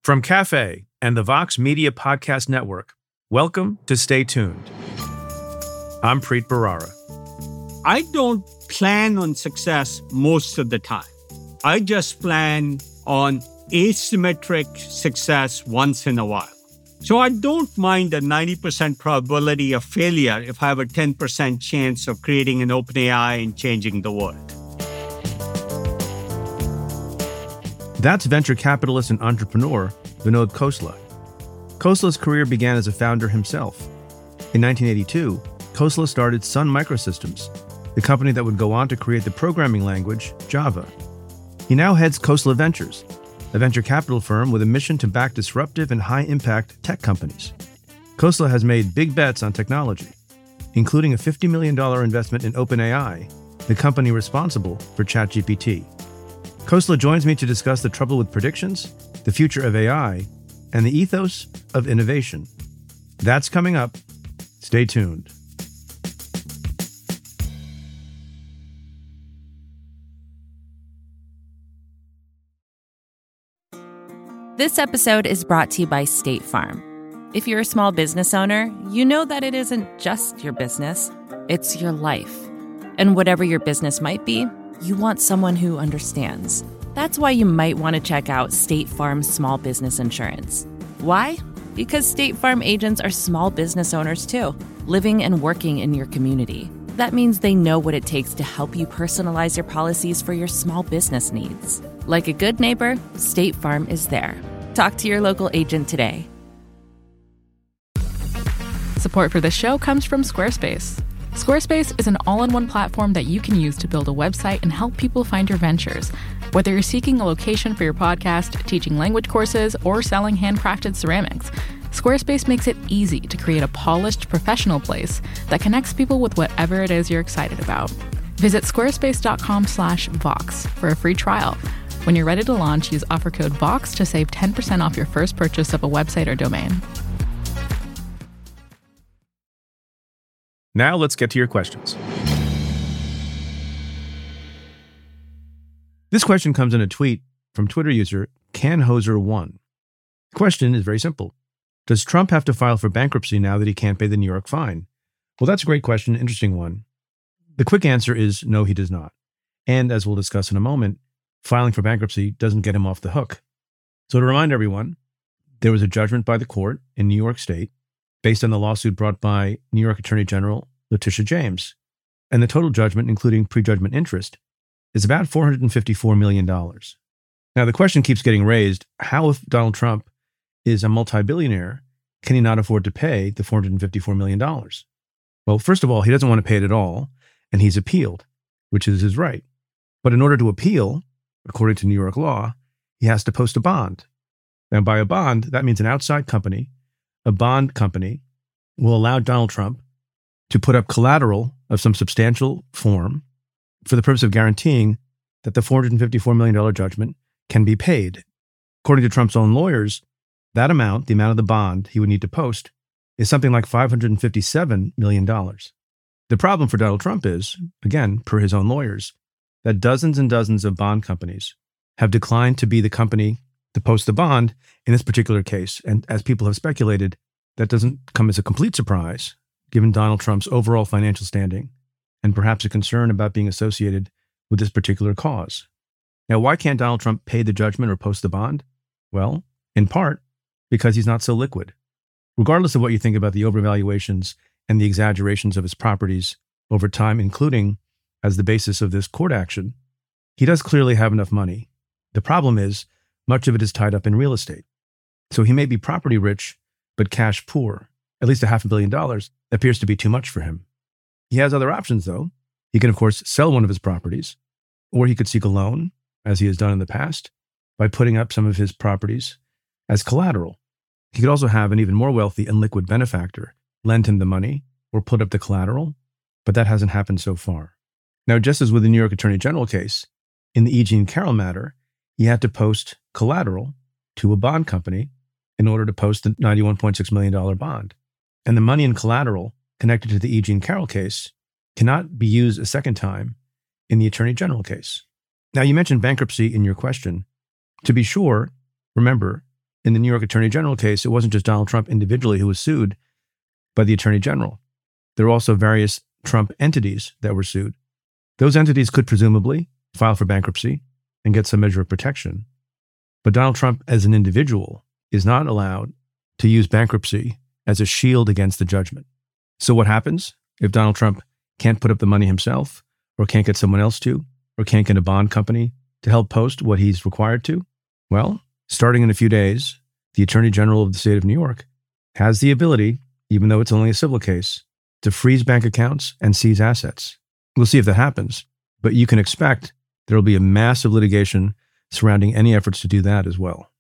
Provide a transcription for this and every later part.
From Cafe and the Vox Media Podcast Network, welcome to Stay Tuned. I'm Preet Bharara. I don't plan on success most of the time. I just plan on asymmetric success once in a while. So I don't mind a 90% probability of failure if I have a 10% chance of creating an OpenAI and changing the world. That's venture capitalist and entrepreneur Vinod Khosla. Khosla's career began as a founder himself. In 1982, Khosla started Sun Microsystems, the company that would go on to create the programming language Java. He now heads Khosla Ventures, a venture capital firm with a mission to back disruptive and high-impact tech companies. Khosla has made big bets on technology, including a $50 million investment in OpenAI, the company responsible for ChatGPT. Khosla joins me to discuss the trouble with predictions, the future of AI, and the ethos of innovation. That's coming up. Stay tuned. This episode is brought to you by State Farm. If you're a small business owner, you know that it isn't just your business, it's your life. And whatever your business might be, you want someone who understands. That's why you might want to check out State Farm Small Business Insurance. Why? Because State Farm agents are small business owners too, living and working in your community. That means they know what it takes to help you personalize your policies for your small business needs. Like a good neighbor, State Farm is there. Talk to your local agent today. Support for this show comes from Squarespace. Squarespace is an all-in-one platform that you can use to build a website and help people find your ventures. Whether you're seeking a location for your podcast, teaching language courses, or selling handcrafted ceramics, Squarespace makes it easy to create a polished, professional place that connects people with whatever it is you're excited about. Visit squarespace.com/Vox for a free trial. When you're ready to launch, use offer code VOX to save 10% off your first purchase of a website or domain. Now let's get to your questions. This question comes in a tweet from Twitter user CanHoser1. The question is very simple. Does Trump have to file for bankruptcy now that he can't pay the New York fine? Well, that's a great question, interesting one. The quick answer is no, he does not. And as we'll discuss in a moment, filing for bankruptcy doesn't get him off the hook. So to remind everyone, there was a judgment by the court in New York State based on the lawsuit brought by New York Attorney General Letitia James. And the total judgment, including prejudgment interest, is about $454 million. Now, the question keeps getting raised, how if Donald Trump is a multi-billionaire, can he not afford to pay the $454 million? Well, first of all, he doesn't want to pay it at all, and he's appealed, which is his right. But in order to appeal, according to New York law, he has to post a bond. Now, by a bond, that means an outside company, a bond company, will allow Donald Trump to put up collateral of some substantial form for the purpose of guaranteeing that the $454 million judgment can be paid. According to Trump's own lawyers, that amount, the amount of the bond he would need to post, is something like $557 million. The problem for Donald Trump is, again, per his own lawyers, that dozens and dozens of bond companies have declined to be the company to post the bond in this particular case. And as people have speculated, that doesn't come as a complete surprise, given Donald Trump's overall financial standing and perhaps a concern about being associated with this particular cause. Now, why can't Donald Trump pay the judgment or post the bond? Well, in part, because he's not so liquid. Regardless of what you think about the overvaluations and the exaggerations of his properties over time, including as the basis of this court action, he does clearly have enough money. The problem is, much of it is tied up in real estate. So he may be property rich, but cash poor. At least $500 million appears to be too much for him. He has other options, though. He can, of course, sell one of his properties, or he could seek a loan, as he has done in the past, by putting up some of his properties as collateral. He could also have an even more wealthy and liquid benefactor lend him the money or put up the collateral, but that hasn't happened so far. Now, just as with the New York Attorney General case, in the E. Jean Carroll matter, he had to post collateral to a bond company in order to post the $91.6 million bond. And the money and collateral connected to the E. Jean Carroll case cannot be used a second time in the Attorney General case. Now, you mentioned bankruptcy in your question. To be sure, remember, in the New York Attorney General case, it wasn't just Donald Trump individually who was sued by the Attorney General. There were also various Trump entities that were sued. Those entities could presumably file for bankruptcy and get some measure of protection. But Donald Trump as an individual is not allowed to use bankruptcy as a shield against the judgment. So what happens if Donald Trump can't put up the money himself, or can't get someone else to, or can't get a bond company to help post what he's required to? Well, starting in a few days, the Attorney General of the state of New York has the ability, even though it's only a civil case, to freeze bank accounts and seize assets. We'll see if that happens, but you can expect there will be a massive litigation surrounding any efforts to do that as well.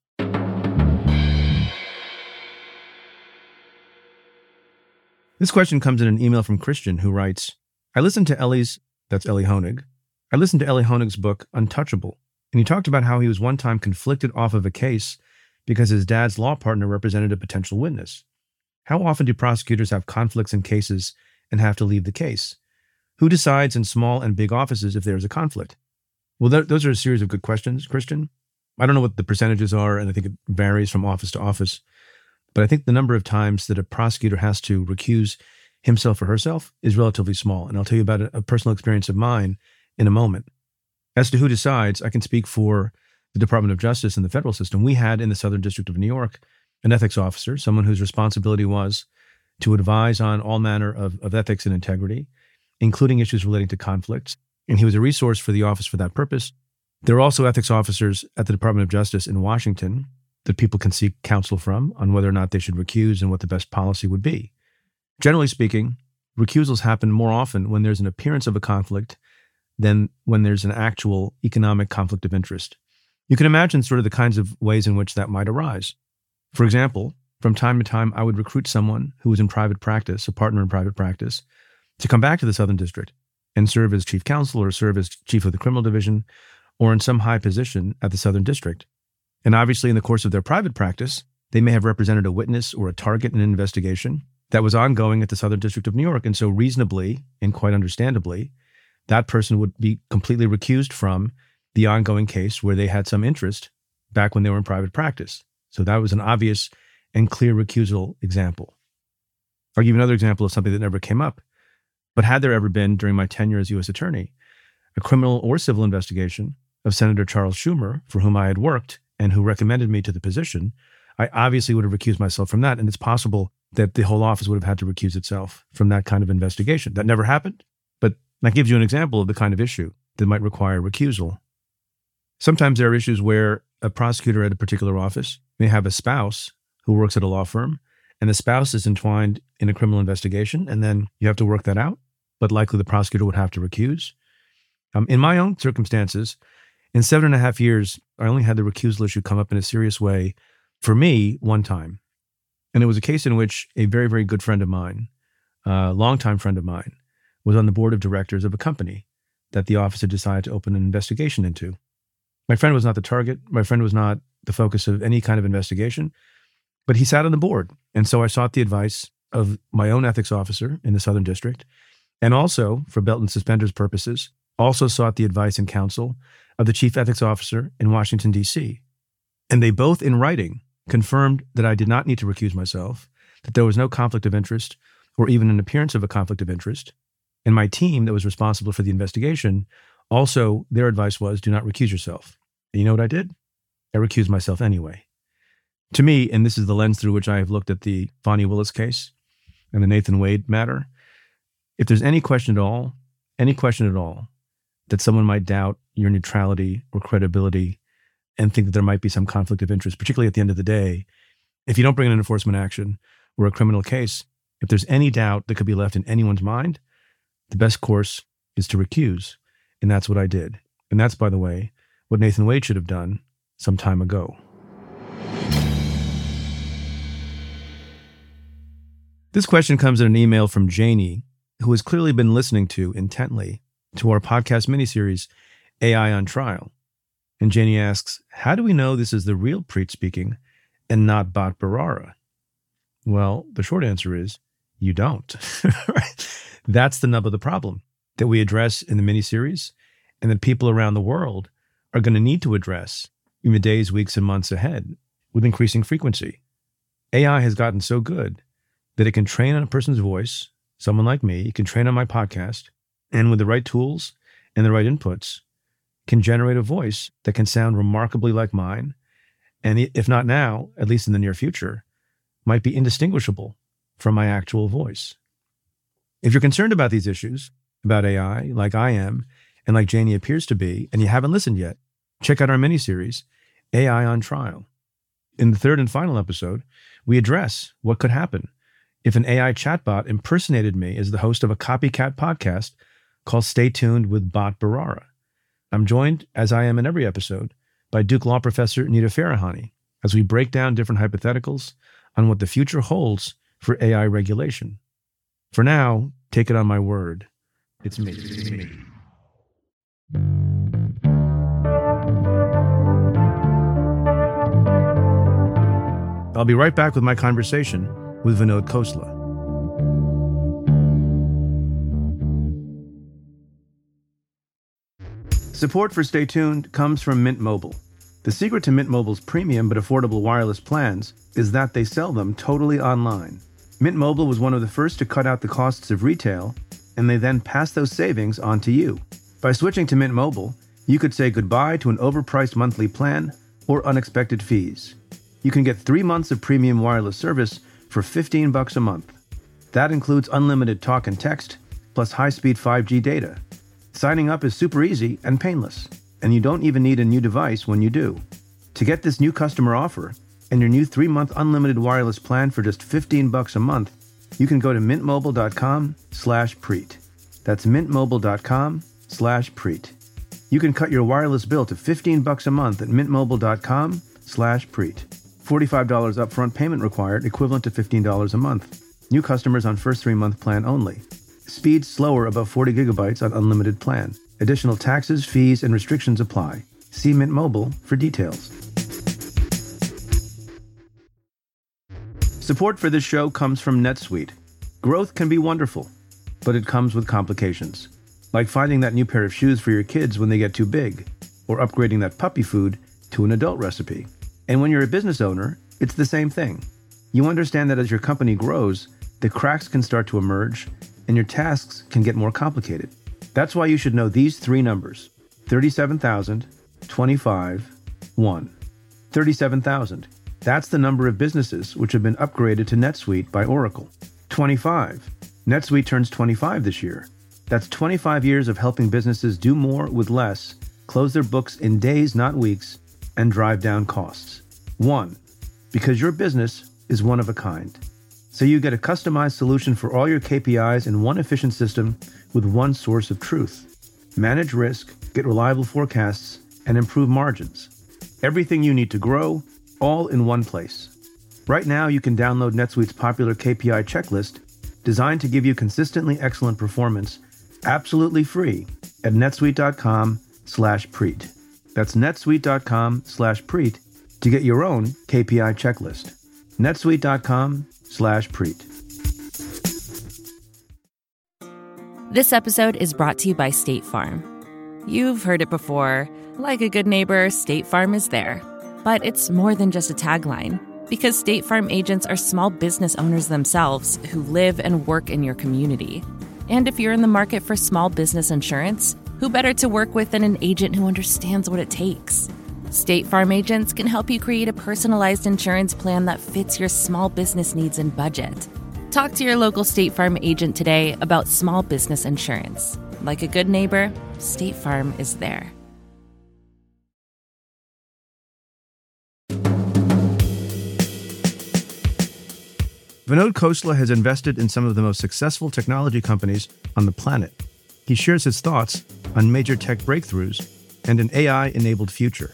This question comes in an email from Christian, who writes, I listened to Elie Honig. I listened to Elie Honig's book, Untouchable, and he talked about how he was one time conflicted off of a case because his dad's law partner represented a potential witness. How often do prosecutors have conflicts in cases and have to leave the case? Who decides in small and big offices if there's a conflict? Well, those are a series of good questions, Christian. I don't know what the percentages are, and I think it varies from office to office. But I think the number of times that a prosecutor has to recuse himself or herself is relatively small. And I'll tell you about a personal experience of mine in a moment. As to who decides, I can speak for the Department of Justice and the federal system. We had in the Southern District of New York an ethics officer, someone whose responsibility was to advise on all manner of ethics and integrity, including issues relating to conflicts. And he was a resource for the office for that purpose. There are also ethics officers at the Department of Justice in Washington that people can seek counsel from on whether or not they should recuse and what the best policy would be. Generally speaking, recusals happen more often when there's an appearance of a conflict than when there's an actual economic conflict of interest. You can imagine sort of the kinds of ways in which that might arise. For example, from time to time, I would recruit someone who was in private practice, a partner in private practice, to come back to the Southern District and serve as chief counsel or serve as chief of the criminal division or in some high position at the Southern District. And obviously, in the course of their private practice, they may have represented a witness or a target in an investigation that was ongoing at the Southern District of New York. And so reasonably and quite understandably, that person would be completely recused from the ongoing case where they had some interest back when they were in private practice. So that was an obvious and clear recusal example. I'll give you another example of something that never came up. But had there ever been, during my tenure as U.S. Attorney, a criminal or civil investigation of Senator Charles Schumer, for whom I had worked and who recommended me to the position, I obviously would have recused myself from that. And it's possible that the whole office would have had to recuse itself from that kind of investigation. That never happened, but that gives you an example of the kind of issue that might require recusal. Sometimes there are issues where a prosecutor at a particular office may have a spouse who works at a law firm, and the spouse is entwined in a criminal investigation, and then you have to work that out, but likely the prosecutor would have to recuse. In my own circumstances, in 7.5 years, I only had the recusal issue come up in a serious way for me one time. And it was a case in which a very, very good friend of mine, a longtime friend of mine, was on the board of directors of a company that the office had decided to open an investigation into. My friend was not the target. My friend was not the focus of any kind of investigation, but he sat on the board. And so I sought the advice of my own ethics officer in the Southern District, and also, for belt and suspenders purposes, also sought the advice and counsel of the chief ethics officer in Washington, D.C. And they both, in writing, confirmed that I did not need to recuse myself, that there was no conflict of interest or even an appearance of a conflict of interest. And my team that was responsible for the investigation, also their advice was, do not recuse yourself. And you know what I did? I recused myself anyway. To me, and this is the lens through which I have looked at the Fani Willis case and the Nathan Wade matter, if there's any question at all that someone might doubt your neutrality or credibility and think that there might be some conflict of interest, particularly at the end of the day, if you don't bring an enforcement action or a criminal case, if there's any doubt that could be left in anyone's mind, the best course is to recuse. And that's what I did. And that's, by the way, what Nathan Wade should have done some time ago. This question comes in an email from Janie, who has clearly been listening intently to our podcast miniseries, AI on Trial. And Janie asks, how do we know this is the real Preet speaking and not Bhat Bharara? Well, the short answer is you don't. That's the nub of the problem that we address in the miniseries and that people around the world are going to need to address in the days, weeks, and months ahead. with increasing frequency. AI has gotten so good that it can train on a person's voice, someone like me, it can train on my podcast, and with the right tools and the right inputs, can generate a voice that can sound remarkably like mine, and if not now, at least in the near future, might be indistinguishable from my actual voice. If you're concerned about these issues, about AI, like I am, and like Janie appears to be, and you haven't listened yet, check out our mini-series, AI on Trial. In the third and final episode, we address what could happen if an AI chatbot impersonated me as the host of a copycat podcast called Stay Tuned with Bot Barara. I'm joined, as I am in every episode, by Duke Law Professor Nita Farahany as we break down different hypotheticals on what the future holds for AI regulation. For now, take it on my word. It's me. It's me. I'll be right back with my conversation with Vinod Khosla. Support for Stay Tuned comes from Mint Mobile. The secret to Mint Mobile's premium but affordable wireless plans is that they sell them totally online. Mint Mobile was one of the first to cut out the costs of retail, and they then pass those savings on to you. By switching to Mint Mobile, you could say goodbye to an overpriced monthly plan or unexpected fees. You can get 3 months of premium wireless service for $15 a month. That includes unlimited talk and text, plus high-speed 5G data. Signing up is super easy and painless, and you don't even need a new device when you do. To get this new customer offer and your new 3-month unlimited wireless plan for just $15 a month, you can go to mintmobile.com/preet. That's mintmobile.com/preet. You can cut your wireless bill to $15 a month at mintmobile.com/preet. $45 upfront payment required, equivalent to $15 a month. New customers on first 3-month plan only. Speed slower above 40 gigabytes on unlimited plan. Additional taxes, fees, and restrictions apply. See Mint Mobile for details. Support for this show comes from NetSuite. Growth can be wonderful, but it comes with complications. Like finding that new pair of shoes for your kids when they get too big, or upgrading that puppy food to an adult recipe. And when you're a business owner, it's the same thing. You understand that as your company grows, the cracks can start to emerge, and your tasks can get more complicated. That's why you should know these 3 numbers: 37,000, 25, 1. 37,000. That's the number of businesses which have been upgraded to NetSuite by Oracle. 25. NetSuite turns 25 this year. That's 25 years of helping businesses do more with less, close their books in days, not weeks, and drive down costs. 1. Because your business is one of a kind. So you get a customized solution for all your KPIs in one efficient system with one source of truth. Manage risk, get reliable forecasts, and improve margins. Everything you need to grow, all in one place. Right now, you can download NetSuite's popular KPI checklist, designed to give you consistently excellent performance, absolutely free at netsuite.com/preet. That's netsuite.com/preet to get your own KPI checklist. netsuite.com/preet. This episode is brought to you by State Farm. You've heard it before. Like a good neighbor, State Farm is there. But it's more than just a tagline, because State Farm agents are small business owners themselves who live and work in your community. And if you're in the market for small business insurance, who better to work with than an agent who understands what it takes? State Farm agents can help you create a personalized insurance plan that fits your small business needs and budget. Talk to your local State Farm agent today about small business insurance. Like a good neighbor, State Farm is there. Vinod Khosla has invested in some of the most successful technology companies on the planet. He shares his thoughts on major tech breakthroughs and an AI-enabled future.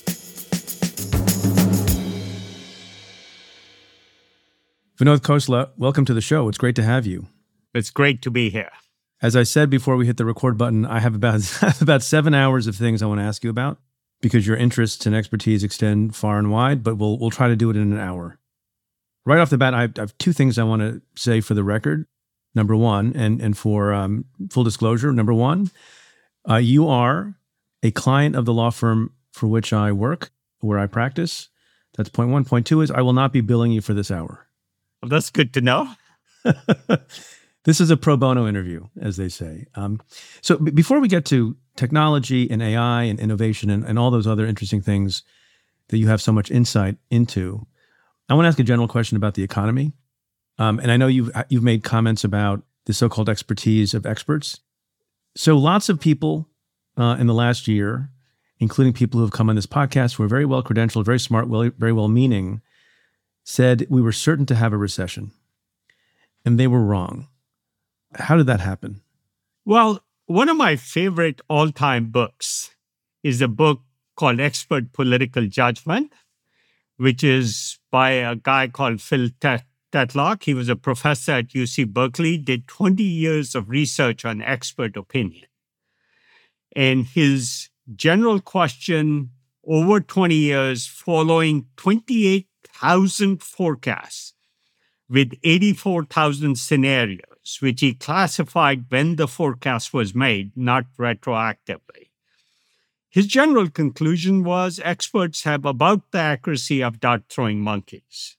Vinod Khosla, welcome to the show. It's great to have you. It's great to be here. As I said before we hit the record button, I have about 7 hours of things I want to ask you about, because your interests and expertise extend far and wide, but we'll try to do it in an hour. Right off the bat, I have 2 things I want to say for the record. Number one, and for full disclosure, number one, you are a client of the law firm for which I work, where I practice. That's point one. Point two is I will not be billing you for this hour. Well, that's good to know. This is a pro bono interview, as they say. So before we get to technology and AI and innovation and all those other interesting things that you have so much insight into, I want to ask a general question about the economy. And I know you've made comments about the so-called expertise of experts. So lots of people in the last year, including people who have come on this podcast who are very well credentialed, very smart, very well-meaning, said we were certain to have a recession. And they were wrong. How did that happen? Well, one of my favorite all-time books is a book called Expert Political Judgment, which is by a guy called Phil Tetlock. He was a professor at UC Berkeley, did 20 years of research on expert opinion. And his general question over 20 years, following 28,000 forecasts with 84,000 scenarios, which he classified when the forecast was made, not retroactively. His general conclusion was experts have about the accuracy of dart-throwing monkeys.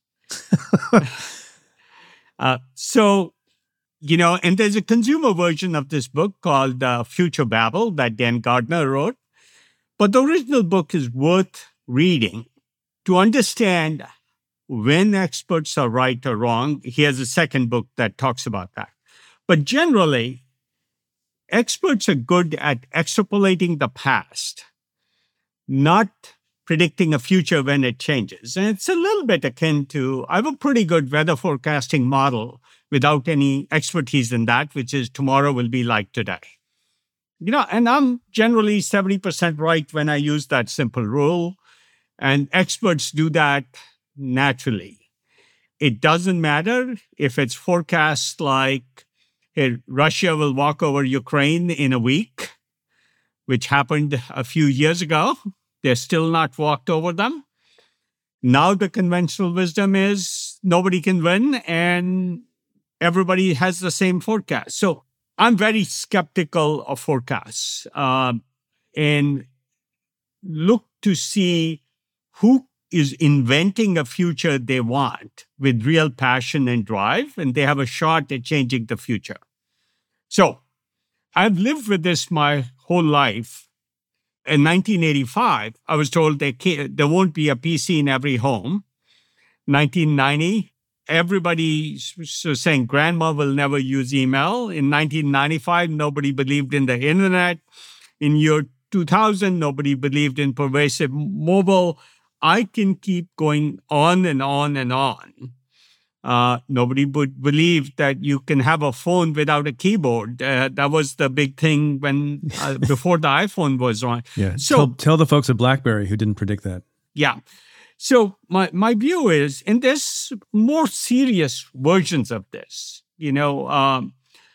And there's a consumer version of this book called Future Babble that Dan Gardner wrote. But the original book is worth reading to understand when experts are right or wrong. He has a second book that talks about that. But generally, experts are good at extrapolating the past, not predicting a future when it changes. And it's a little bit akin to, I have a pretty good weather forecasting model without any expertise in that, which is tomorrow will be like today. And I'm generally 70% right when I use that simple rule. And experts do that naturally. It doesn't matter if it's forecast like Russia will walk over Ukraine in a week, which happened a few years ago. They're still not walked over them. Now the conventional wisdom is nobody can win and everybody has the same forecast. So I'm very skeptical of forecasts and look to see who is inventing a future they want with real passion and drive, and they have a shot at changing the future. So I've lived with this my whole life. In 1985, I was told there won't be a PC in every home. 1990, everybody was saying grandma will never use email. In 1995, nobody believed in the internet. In year 2000, nobody believed in pervasive mobile. I can keep going on and on and on. Nobody would believe that you can have a phone without a keyboard. That was the big thing when before the iPhone was on. Yeah. So tell the folks at BlackBerry who didn't predict that. Yeah. So my view is, and there's more serious versions of this. The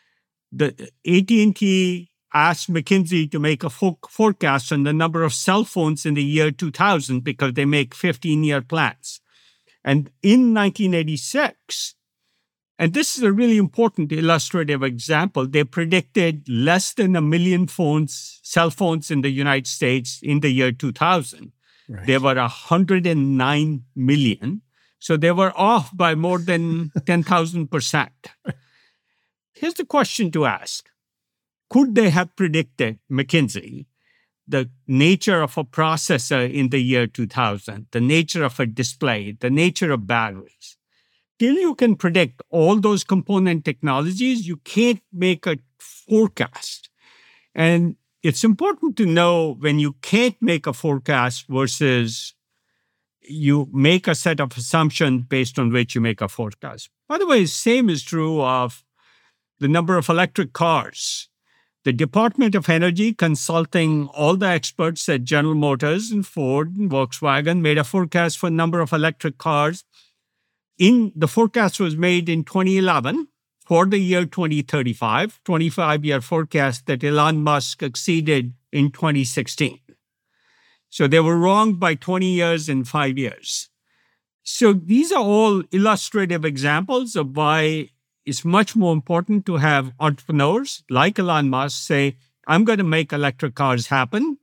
AT&T asked McKinsey to make a forecast on the number of cell phones in the year 2000 because they make 15-year plans. And in 1986, and this is a really important illustrative example, they predicted less than 1 million cell phones in the United States in the year 2000. Right. There were 109 million. So they were off by more than 10,000%. Here's the question to ask. Could they have predicted, McKinsey, the nature of a processor in the year 2000, the nature of a display, the nature of batteries? Till you can predict all those component technologies, you can't make a forecast. And it's important to know when you can't make a forecast versus you make a set of assumptions based on which you make a forecast. By the way, the same is true of the number of electric cars. The Department of Energy, consulting all the experts at General Motors and Ford and Volkswagen, made a forecast for the number of electric cars. The forecast was made in 2011 for the year 2035, 25-year forecast that Elon Musk exceeded in 2016. So they were wrong by 20 years and 5 years. So these are all illustrative examples of why it's much more important to have entrepreneurs like Elon Musk say, I'm going to make electric cars happen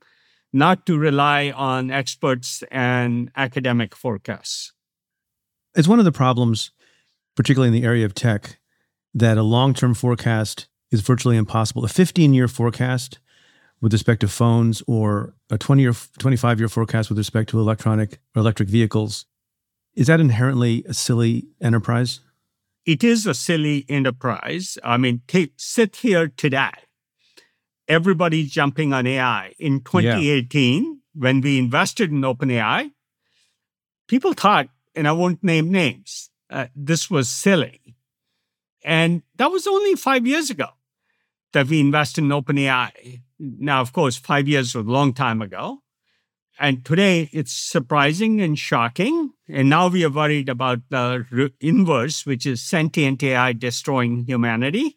not to rely on experts and academic forecasts. It's one of the problems, particularly in the area of tech, that a long-term forecast is virtually impossible. A 15-year forecast with respect to phones or a 20 or 25-year forecast with respect to electric vehicles, is that inherently a silly enterprise? It is a silly enterprise. I mean, sit here today. Everybody's jumping on AI. In 2018, when we invested in OpenAI, people thought, and I won't name names, this was silly. And that was only 5 years ago that we invested in OpenAI. Now, of course, 5 years was a long time ago. And today it's surprising and shocking. And now we are worried about the inverse, which is sentient AI destroying humanity.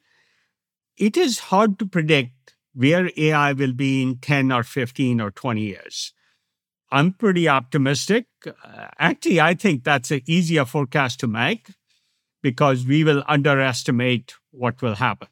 It is hard to predict where AI will be in 10 or 15 or 20 years. I'm pretty optimistic. Actually, I think that's an easier forecast to make because we will underestimate what will happen.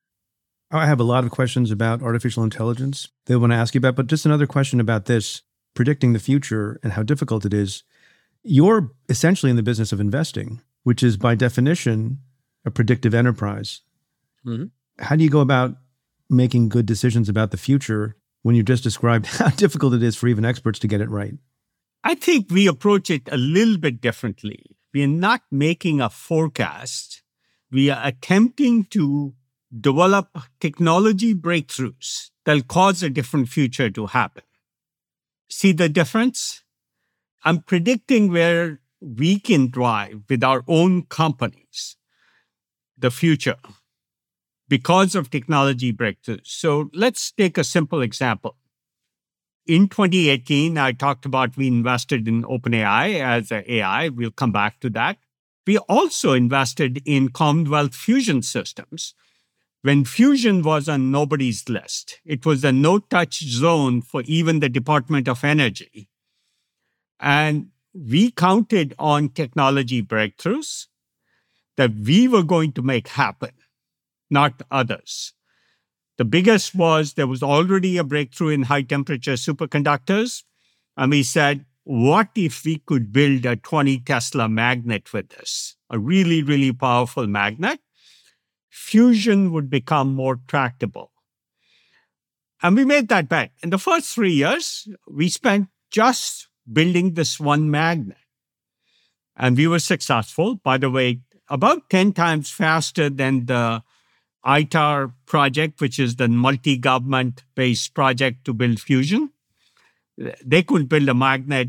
I have a lot of questions about artificial intelligence they want to ask you about, but just another question about this, predicting the future and how difficult it is. You're essentially in the business of investing, which is by definition a predictive enterprise. Mm-hmm. How do you go about making good decisions about the future when you just described how difficult it is for even experts to get it right? I think we approach it a little bit differently. We are not making a forecast. We are attempting to develop technology breakthroughs that will cause a different future to happen. See the difference? I'm predicting where we can drive with our own companies the future because of technology breakthroughs. So let's take a simple example. In 2018, I talked about we invested in OpenAI as an AI. We'll come back to that. We also invested in Commonwealth Fusion Systems when Fusion was on nobody's list. It was a no-touch zone for even the Department of Energy. And we counted on technology breakthroughs that we were going to make happen, not others. The biggest was there was already a breakthrough in high-temperature superconductors. And we said, what if we could build a 20 Tesla magnet with this? A really, really powerful magnet. Fusion would become more tractable. And we made that bet. In the first 3 years, we spent just building this one magnet. And we were successful, by the way, about 10 times faster than the ITAR project, which is the multi-government-based project to build fusion. They couldn't build a magnet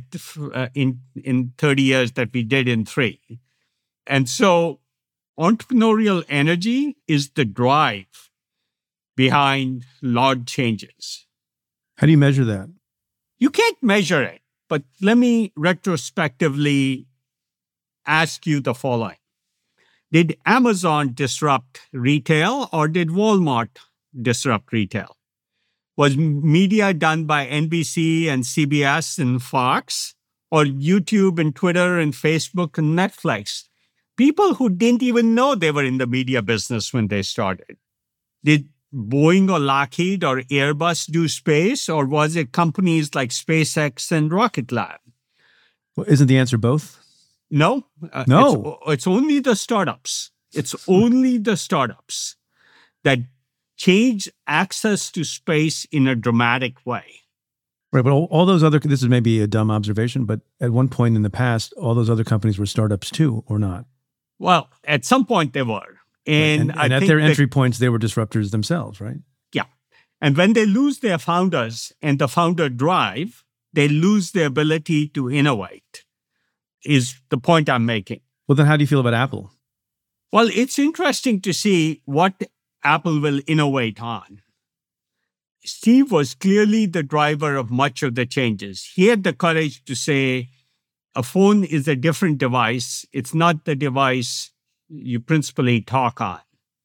in 30 years that we did in 3. And so entrepreneurial energy is the drive behind large changes. How do you measure that? You can't measure it, but let me retrospectively ask you the following. Did Amazon disrupt retail or did Walmart disrupt retail? Was media done by NBC and CBS and Fox or YouTube and Twitter and Facebook and Netflix? People who didn't even know they were in the media business when they started. Did Boeing or Lockheed or Airbus do space, or was it companies like SpaceX and Rocket Lab? Well, isn't the answer both? No. No. It's only the startups. It's only the startups that change access to space in a dramatic way. Right, but all those other, this is maybe a dumb observation, but at one point in the past, all those other companies were startups too, or not? Well, at some point they were. And at their entry points, they were disruptors themselves, right? Yeah. And when they lose their founders and the founder drive, they lose the ability to innovate, is the point I'm making. Well, then how do you feel about Apple? Well, it's interesting to see what Apple will innovate on. Steve was clearly the driver of much of the changes. He had the courage to say, a phone is a different device. It's not the device you principally talk on.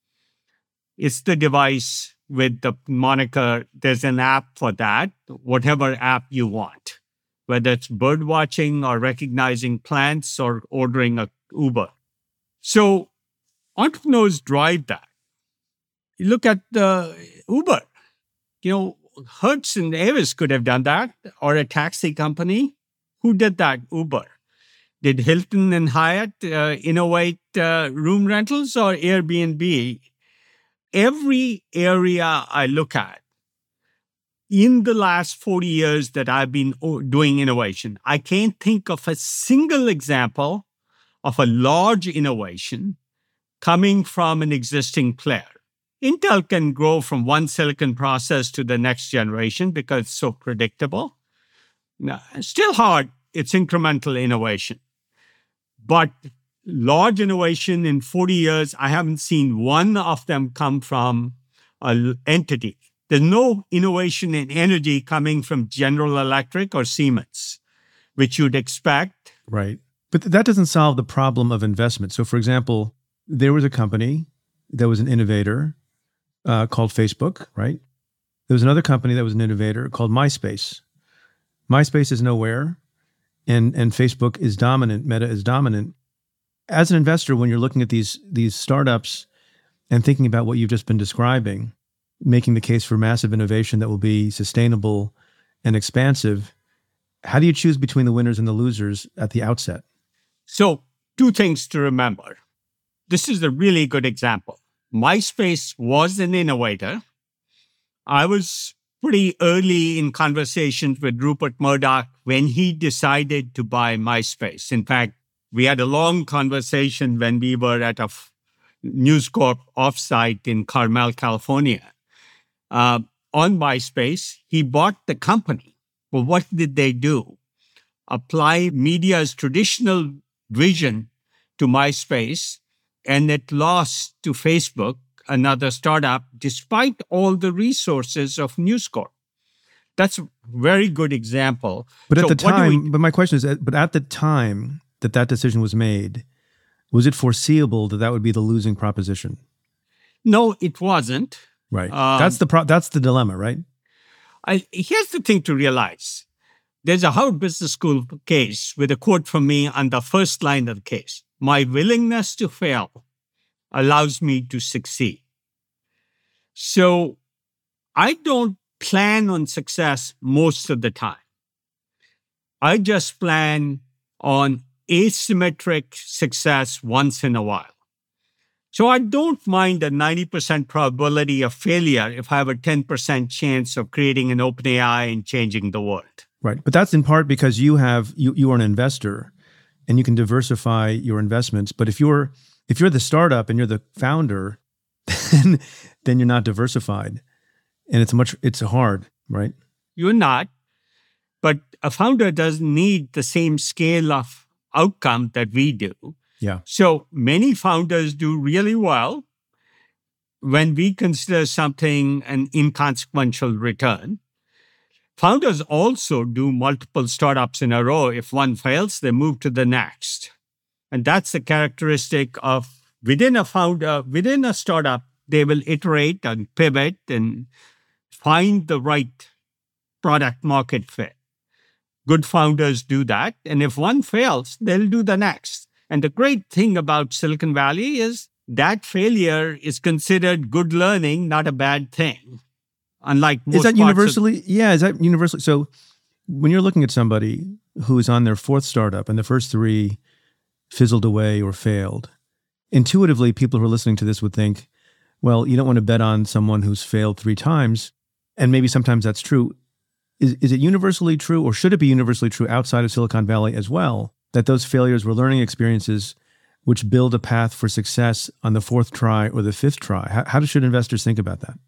It's the device with the moniker, there's an app for that, whatever app you want, whether it's bird watching or recognizing plants or ordering an Uber. So entrepreneurs drive that. You look at the Uber. Hertz and Avis could have done that, or a taxi company. Who did that? Uber. Did Hilton and Hyatt innovate room rentals or Airbnb? Every area I look at, in the last 40 years that I've been doing innovation, I can't think of a single example of a large innovation coming from an existing player. Intel can grow from one silicon process to the next generation because it's so predictable. Now, it's still hard. It's incremental innovation. But large innovation in 40 years, I haven't seen one of them come from an entity. There's no innovation in energy coming from General Electric or Siemens, which you'd expect. Right. But that doesn't solve the problem of investment. So, for example, there was a company that was an innovator called Facebook, right? There was another company that was an innovator called MySpace. MySpace is nowhere, and Facebook is dominant. Meta is dominant. As an investor, when you're looking at these startups and thinking about what you've just been describing, making the case for massive innovation that will be sustainable and expansive, how do you choose between the winners and the losers at the outset? So, two things to remember. This is a really good example. MySpace was an innovator. I was pretty early in conversations with Rupert Murdoch when he decided to buy MySpace. In fact, we had a long conversation when we were at a News Corp offsite in Carmel, California. On MySpace, he bought the company. Well, what did they do? Apply media's traditional vision to MySpace, and it lost to Facebook, another startup, despite all the resources of News Corp. That's a very good example. But at the time, but my question is, but at the time that decision was made, was it foreseeable that would be the losing proposition? No, it wasn't. Right. That's the dilemma, right? Here's the thing to realize. There's a Harvard Business School case with a quote from me on the first line of the case. My willingness to fail allows me to succeed. So I don't plan on success most of the time. I just plan on asymmetric success once in a while. So I don't mind a 90% probability of failure if I have a 10% chance of creating an OpenAI and changing the world. Right. But that's in part because you are an investor and you can diversify your investments. But if you're the startup and you're the founder, then you're not diversified. And it's hard, right? You're not. But a founder doesn't need the same scale of outcome that we do. Yeah. So many founders do really well when we consider something an inconsequential return. Founders also do multiple startups in a row. If one fails, they move to the next. And that's the characteristic of within a startup, they will iterate and pivot and find the right product market fit. Good founders do that. And if one fails, they'll do the next. And the great thing about Silicon Valley is that failure is considered good learning, not a bad thing. Unlike most Is that universally? So when you're looking at somebody who is on their fourth startup and the first three fizzled away or failed, intuitively, people who are listening to this would think, well, you don't want to bet on someone who's failed 3 times. And maybe sometimes that's true. Is it universally true, or should it be universally true outside of Silicon Valley as well, that those failures were learning experiences which build a path for success on the 4th try or the 5th try? How should investors think about that?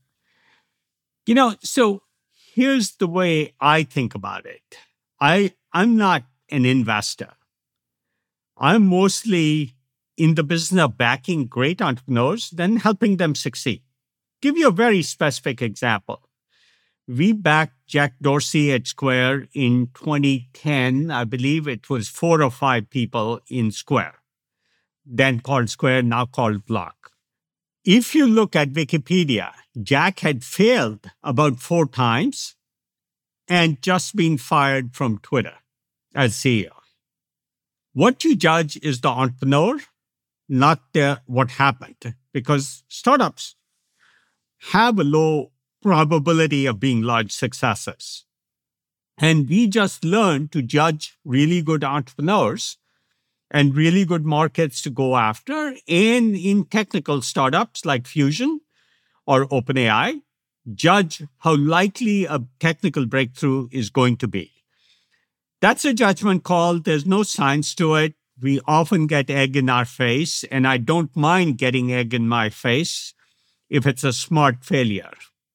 So here's the way I think about it. I'm not an investor. I'm mostly in the business of backing great entrepreneurs, then helping them succeed. Give you a very specific example. We backed Jack Dorsey at Square in 2010. I believe it was 4 or 5 people in Square, then called Square, now called Block. If you look at Wikipedia, Jack had failed about 4 times and just been fired from Twitter as CEO. What you judge is the entrepreneur, not what happened, because startups have a low probability of being large successes. And we just learned to judge really good entrepreneurs and really good markets to go after. And in technical startups like Fusion or OpenAI, judge how likely a technical breakthrough is going to be. That's a judgment call. There's no science to it. We often get egg in our face, and I don't mind getting egg in my face if it's a smart failure.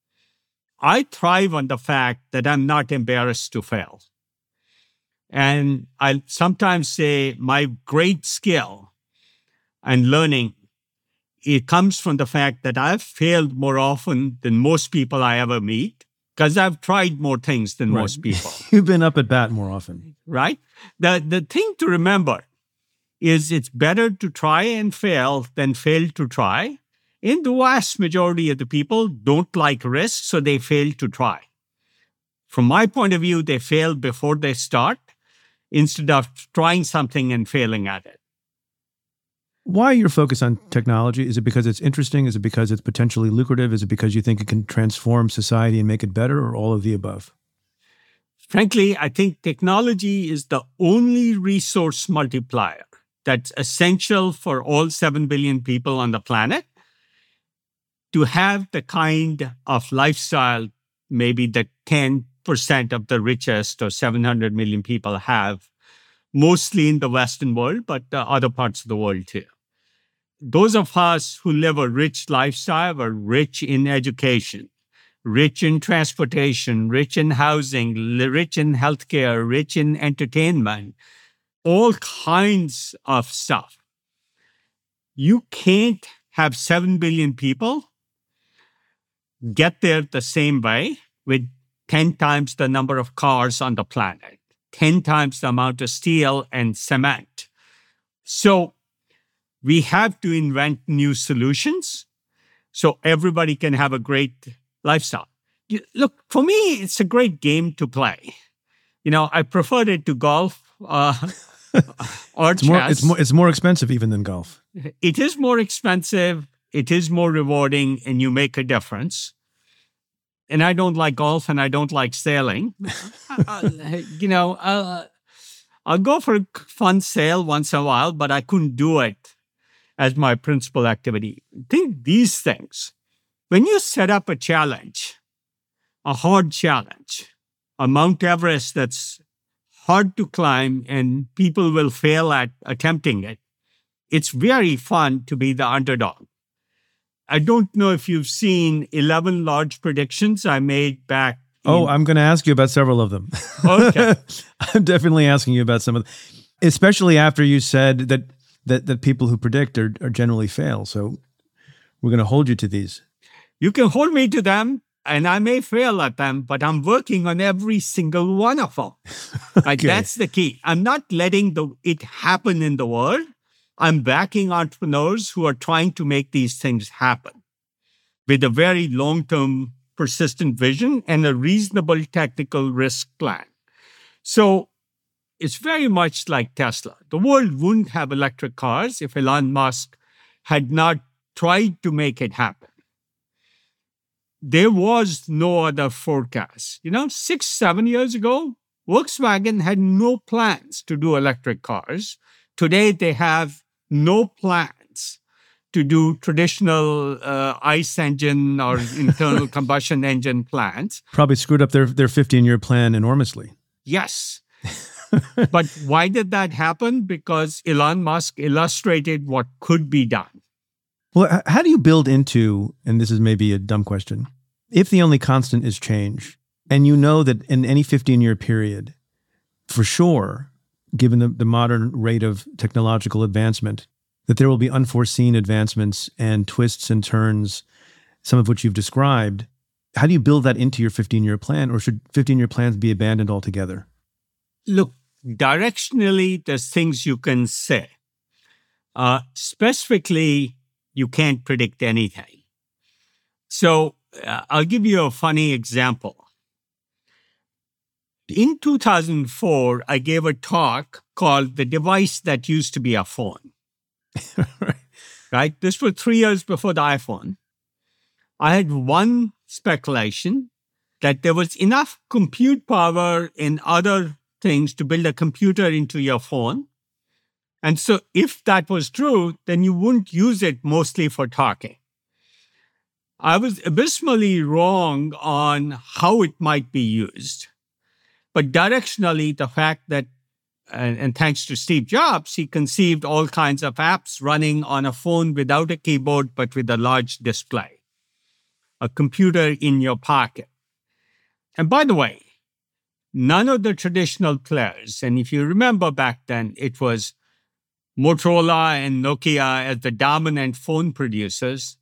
I thrive on the fact that I'm not embarrassed to fail. And I sometimes say my great skill and learning, it comes from the fact that I've failed more often than most people I ever meet because I've tried more things than most people. You've been up at bat more often. Right? The thing to remember is it's better to try and fail than fail to try. And the vast majority of the people don't like risk, so they fail to try. From my point of view, they fail before they start instead of trying something and failing at it. Why your focus on technology? Is it because it's interesting? Is it because it's potentially lucrative? Is it because you think it can transform society and make it better, or all of the above? Frankly, I think technology is the only resource multiplier that's essential for all 7 billion people on the planet to have the kind of lifestyle maybe the 10% of the richest or 700 million people have, mostly in the Western world, but other parts of the world too. Those of us who live a rich lifestyle are rich in education, rich in transportation, rich in housing, rich in healthcare, rich in entertainment, all kinds of stuff. You can't have 7 billion people get there the same way with 10 times the number of cars on the planet, 10 times the amount of steel and cement. So we have to invent new solutions so everybody can have a great lifestyle. Look, for me, it's a great game to play. I preferred it to golf or chess. It's more expensive even than golf. It is more expensive. It is more rewarding, and you make a difference. And I don't like golf, and I don't like sailing. I'll go for a fun sail once in a while, but I couldn't do it as my principal activity. Think these things. When you set up a challenge, a hard challenge, a Mount Everest that's hard to climb and people will fail at attempting it, it's very fun to be the underdog. I don't know if you've seen 11 large predictions I made back. I'm going to ask you about several of them. Okay. I'm definitely asking you about some of them, especially after you said that people who predict are generally fail. So we're going to hold you to these. You can hold me to them, and I may fail at them, but I'm working on every single one of them. Okay. That's the key. I'm not letting it happen in the world. I'm backing entrepreneurs who are trying to make these things happen with a very long-term, persistent vision and a reasonable technical risk plan. So it's very much like Tesla. The world wouldn't have electric cars if Elon Musk had not tried to make it happen. There was no other forecast. 6-7 years ago, Volkswagen had no plans to do electric cars. Today, they have no plans to do traditional ICE engine or internal combustion engine plants. Probably screwed up their 15-year plan enormously. Yes. But why did that happen? Because Elon Musk illustrated what could be done. Well, how do you build into, and this is maybe a dumb question, if the only constant is change, and you know that in any 15-year period, for sure, given the modern rate of technological advancement, that there will be unforeseen advancements and twists and turns, some of which you've described. How do you build that into your 15-year plan, or should 15-year plans be abandoned altogether? Look, directionally, there's things you can say. Specifically, you can't predict anything. So I'll give you a funny example. In 2004, I gave a talk called The Device That Used to Be a Phone. Right? This was 3 years before the iPhone. I had one speculation that there was enough compute power in other things to build a computer into your phone. And so if that was true, then you wouldn't use it mostly for talking. I was abysmally wrong on how it might be used. But directionally, the fact that, and thanks to Steve Jobs, he conceived all kinds of apps running on a phone without a keyboard, but with a large display, a computer in your pocket. And by the way, none of the traditional players, and if you remember back then, it was Motorola and Nokia as the dominant phone producers,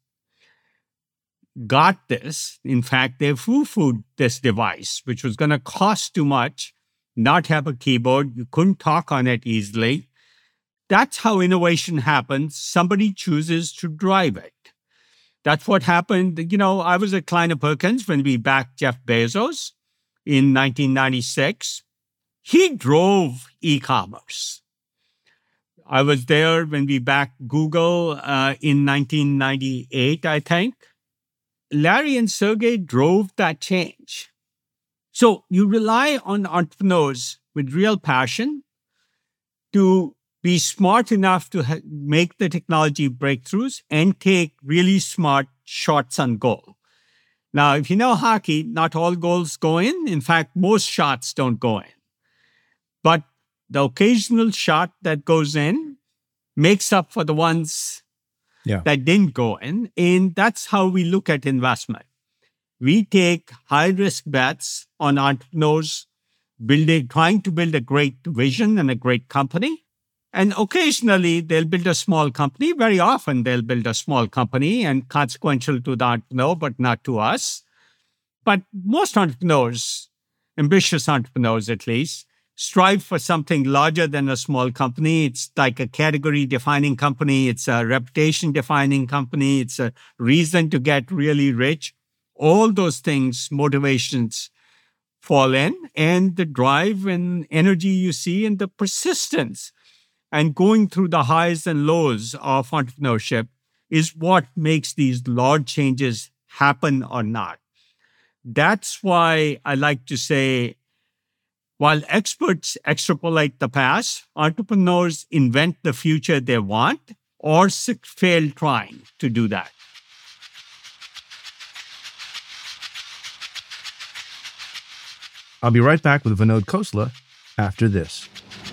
got this. In fact, they foo-fooed this device, which was going to cost too much, not have a keyboard. You couldn't talk on it easily. That's how innovation happens. Somebody chooses to drive it. That's what happened. I was at Kleiner Perkins when we backed Jeff Bezos in 1996. He drove e-commerce. I was there when we backed Google in 1998, I think. Larry and Sergey drove that change. So you rely on entrepreneurs with real passion to be smart enough to make the technology breakthroughs and take really smart shots on goal. Now, if you know hockey, not all goals go in. In fact, most shots don't go in. But the occasional shot that goes in makes up for the ones that didn't go in. And that's how we look at investment. We take high-risk bets on entrepreneurs trying to build a great vision and a great company. And occasionally, they'll build a small company. Very often, they'll build a small company and consequential to the entrepreneur, but not to us. But most entrepreneurs, ambitious entrepreneurs at least, strive for something larger than a small company. It's like a category-defining company. It's a reputation-defining company. It's a reason to get really rich. All those things, motivations, fall in. And the drive and energy you see and the persistence and going through the highs and lows of entrepreneurship is what makes these large changes happen or not. That's why I like to say, while experts extrapolate the past, entrepreneurs invent the future they want or fail trying to do that. I'll be right back with Vinod Khosla after this.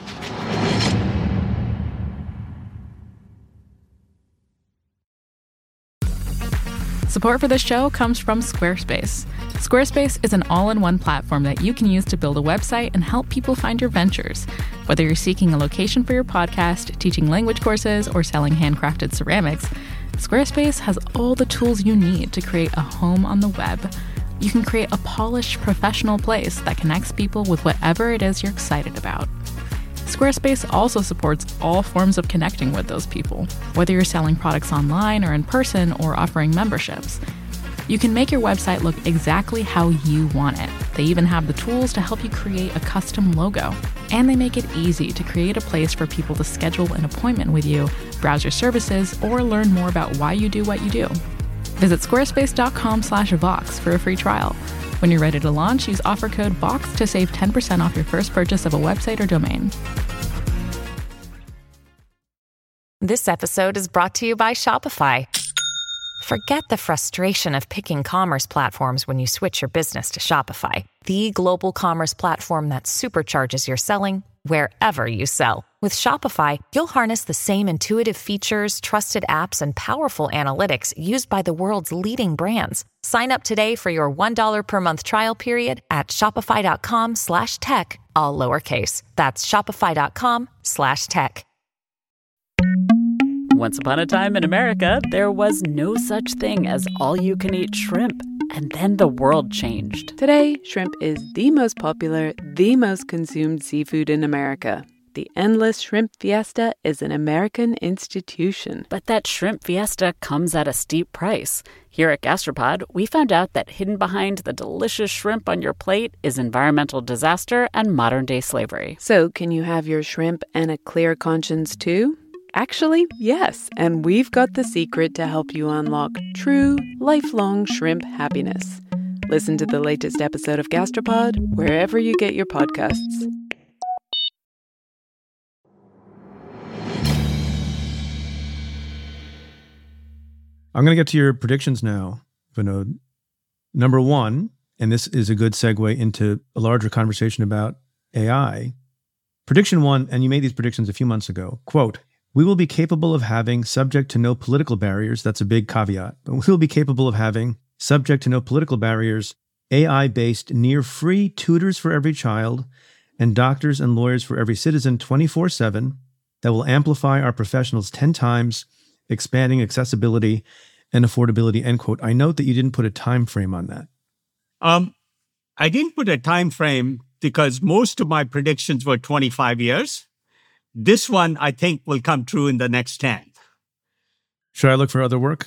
Support for this show comes from Squarespace. Squarespace is an all-in-one platform that you can use to build a website and help people find your ventures. Whether you're seeking a location for your podcast, teaching language courses, or selling handcrafted ceramics, Squarespace has all the tools you need to create a home on the web. You can create a polished, professional place that connects people with whatever it is you're excited about. Squarespace also supports all forms of connecting with those people, whether you're selling products online or in person or offering memberships. You can make your website look exactly how you want it. They even have the tools to help you create a custom logo. And they make it easy to create a place for people to schedule an appointment with you, browse your services, or learn more about why you do what you do. Visit squarespace.com/Vox for a free trial. When you're ready to launch, use offer code VOX to save 10% off your first purchase of a website or domain. This episode is brought to you by Shopify. Forget the frustration of picking commerce platforms when you switch your business to Shopify, the global commerce platform that supercharges your selling wherever you sell. With Shopify, you'll harness the same intuitive features, trusted apps, and powerful analytics used by the world's leading brands. Sign up today for your $1 per month trial period at shopify.com/tech, all lowercase. That's shopify.com/tech. Once upon a time in America, there was no such thing as all-you-can-eat shrimp. And then the world changed. Today, shrimp is the most popular, the most consumed seafood in America. The Endless Shrimp Fiesta is an American institution. But that shrimp fiesta comes at a steep price. Here at Gastropod, we found out that hidden behind the delicious shrimp on your plate is environmental disaster and modern-day slavery. So, can you have your shrimp and a clear conscience too? Actually, yes, and we've got the secret to help you unlock true, lifelong shrimp happiness. Listen to the latest episode of Gastropod wherever you get your podcasts. I'm going to get to your predictions now, Vinod. Number one, and this is a good segue into a larger conversation about AI. Prediction one, and you made these predictions a few months ago, quote, "We will be capable of having, subject to no political barriers," that's a big caveat, but we will be capable of having, subject to no political barriers, AI-based near-free tutors for every child and doctors and lawyers for every citizen 24/7 that will amplify our professionals 10 times, expanding accessibility and affordability, end quote. I note that you didn't put a time frame on that. I didn't put a time frame because most of my predictions were 25 years. This one, I think, will come true in the next 10. Should I look for other work?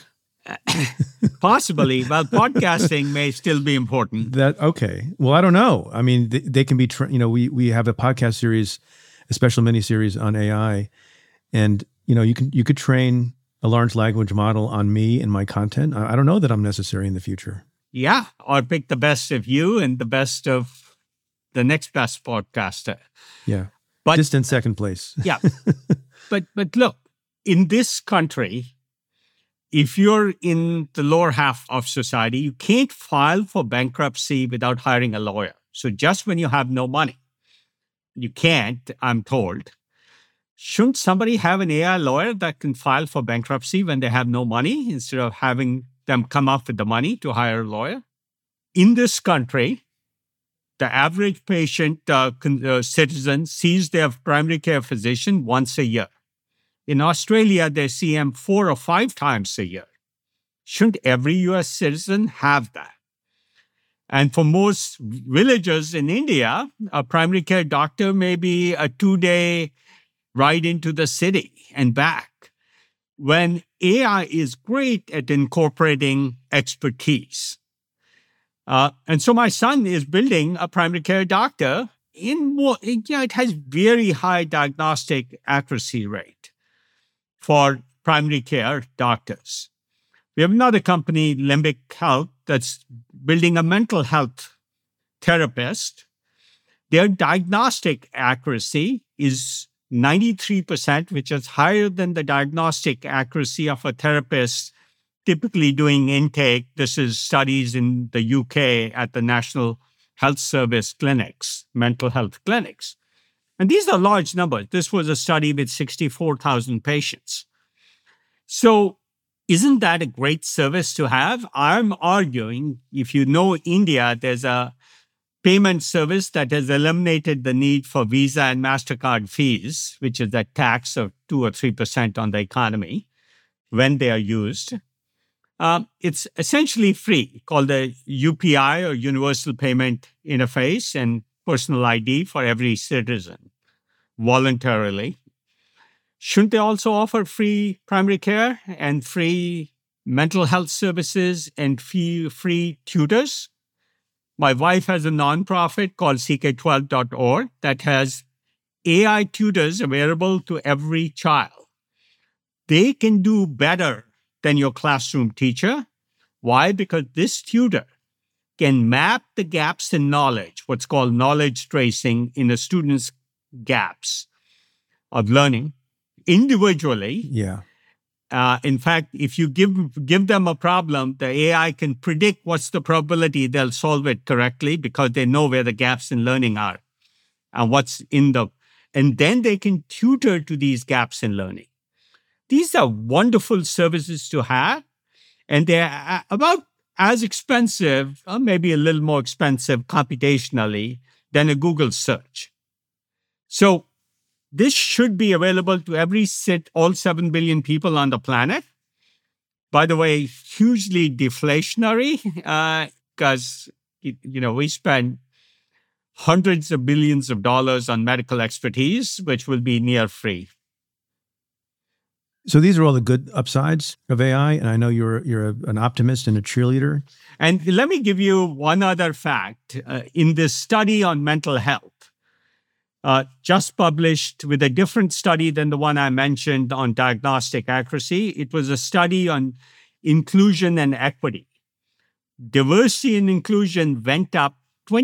Possibly. Well, podcasting may still be important. Okay. Well, I don't know. I mean, they can be, we have a podcast series, a special mini-series on AI, and, you could train a large language model on me and my content. I don't know that I'm necessary in the future. Yeah, or pick the best of you and the best of the next best podcaster. Yeah, but distant second place. Yeah, but look, in this country, if you're in the lower half of society, you can't file for bankruptcy without hiring a lawyer. So just when you have no money, you can't, I'm told. Shouldn't somebody have an AI lawyer that can file for bankruptcy when they have no money instead of having them come up with the money to hire a lawyer? In this country, the average patient citizen sees their primary care physician once a year. In Australia, they see him 4 or 5 times a year. Shouldn't every U.S. citizen have that? And for most villagers in India, a primary care doctor may be a 2-day ride into the city and back. When AI is great at incorporating expertise. And so my son is building a primary care doctor it has very high diagnostic accuracy rate for primary care doctors. We have another company, Limbic Health, that's building a mental health therapist. Their diagnostic accuracy is 93%, which is higher than the diagnostic accuracy of a therapist typically doing intake. This is studies in the UK at the National Health Service clinics, mental health clinics. And these are large numbers. This was a study with 64,000 patients. So isn't that a great service to have? I'm arguing, if you know India, there's a payment service that has eliminated the need for Visa and MasterCard fees, which is a tax of 2 or 3% on the economy when they are used. It's essentially free, called the UPI or Universal Payment Interface, and personal ID for every citizen voluntarily. Shouldn't they also offer free primary care and free mental health services and free tutors? My wife has a nonprofit called CK12.org that has AI tutors available to every child. They can do better than your classroom teacher. Why? Because this tutor can map the gaps in knowledge, what's called knowledge tracing in a student's gaps of learning individually. Yeah. In fact, if you give them a problem, the AI can predict what's the probability they'll solve it correctly because they know where the gaps in learning are and and then they can tutor to these gaps in learning. These are wonderful services to have, and they're about as expensive, or maybe a little more expensive computationally, than a Google search. So this should be available to all 7 billion people on the planet. By the way, hugely deflationary because, we spend hundreds of billions of dollars on medical expertise, which will be near free. So these are all the good upsides of AI, and I know you're an optimist and a cheerleader. And let me give you one other fact. In this study on mental health, just published with a different study than the one I mentioned on diagnostic accuracy. It was a study on inclusion and equity. Diversity and inclusion went up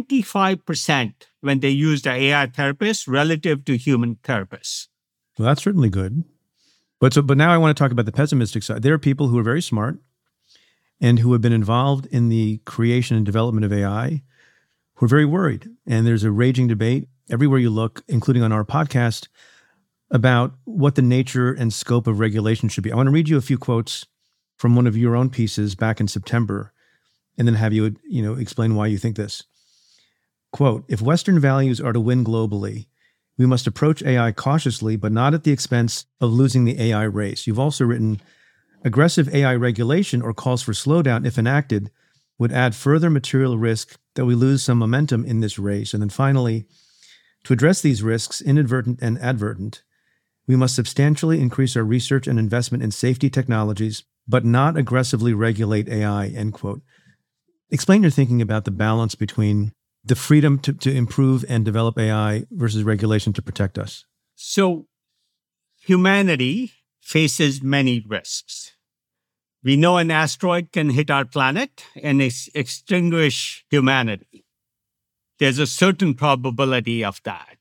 25% when they used an AI therapist relative to human therapists. Well, that's certainly good. But now I want to talk about the pessimistic side. There are people who are very smart and who have been involved in the creation and development of AI who are very worried. And there's a raging debate everywhere you look, including on our podcast, about what the nature and scope of regulation should be. I want to read you a few quotes from one of your own pieces back in September, and then have you explain why you think this. Quote, "If Western values are to win globally, we must approach AI cautiously, but not at the expense of losing the AI race." You've also written, "Aggressive AI regulation or calls for slowdown, if enacted, would add further material risk that we lose some momentum in this race." And then finally, "To address these risks, inadvertent and advertent, we must substantially increase our research and investment in safety technologies, but not aggressively regulate AI," end quote. Explain your thinking about the balance between the freedom to improve and develop AI versus regulation to protect us. So humanity faces many risks. We know an asteroid can hit our planet and extinguish humanity. There's a certain probability of that.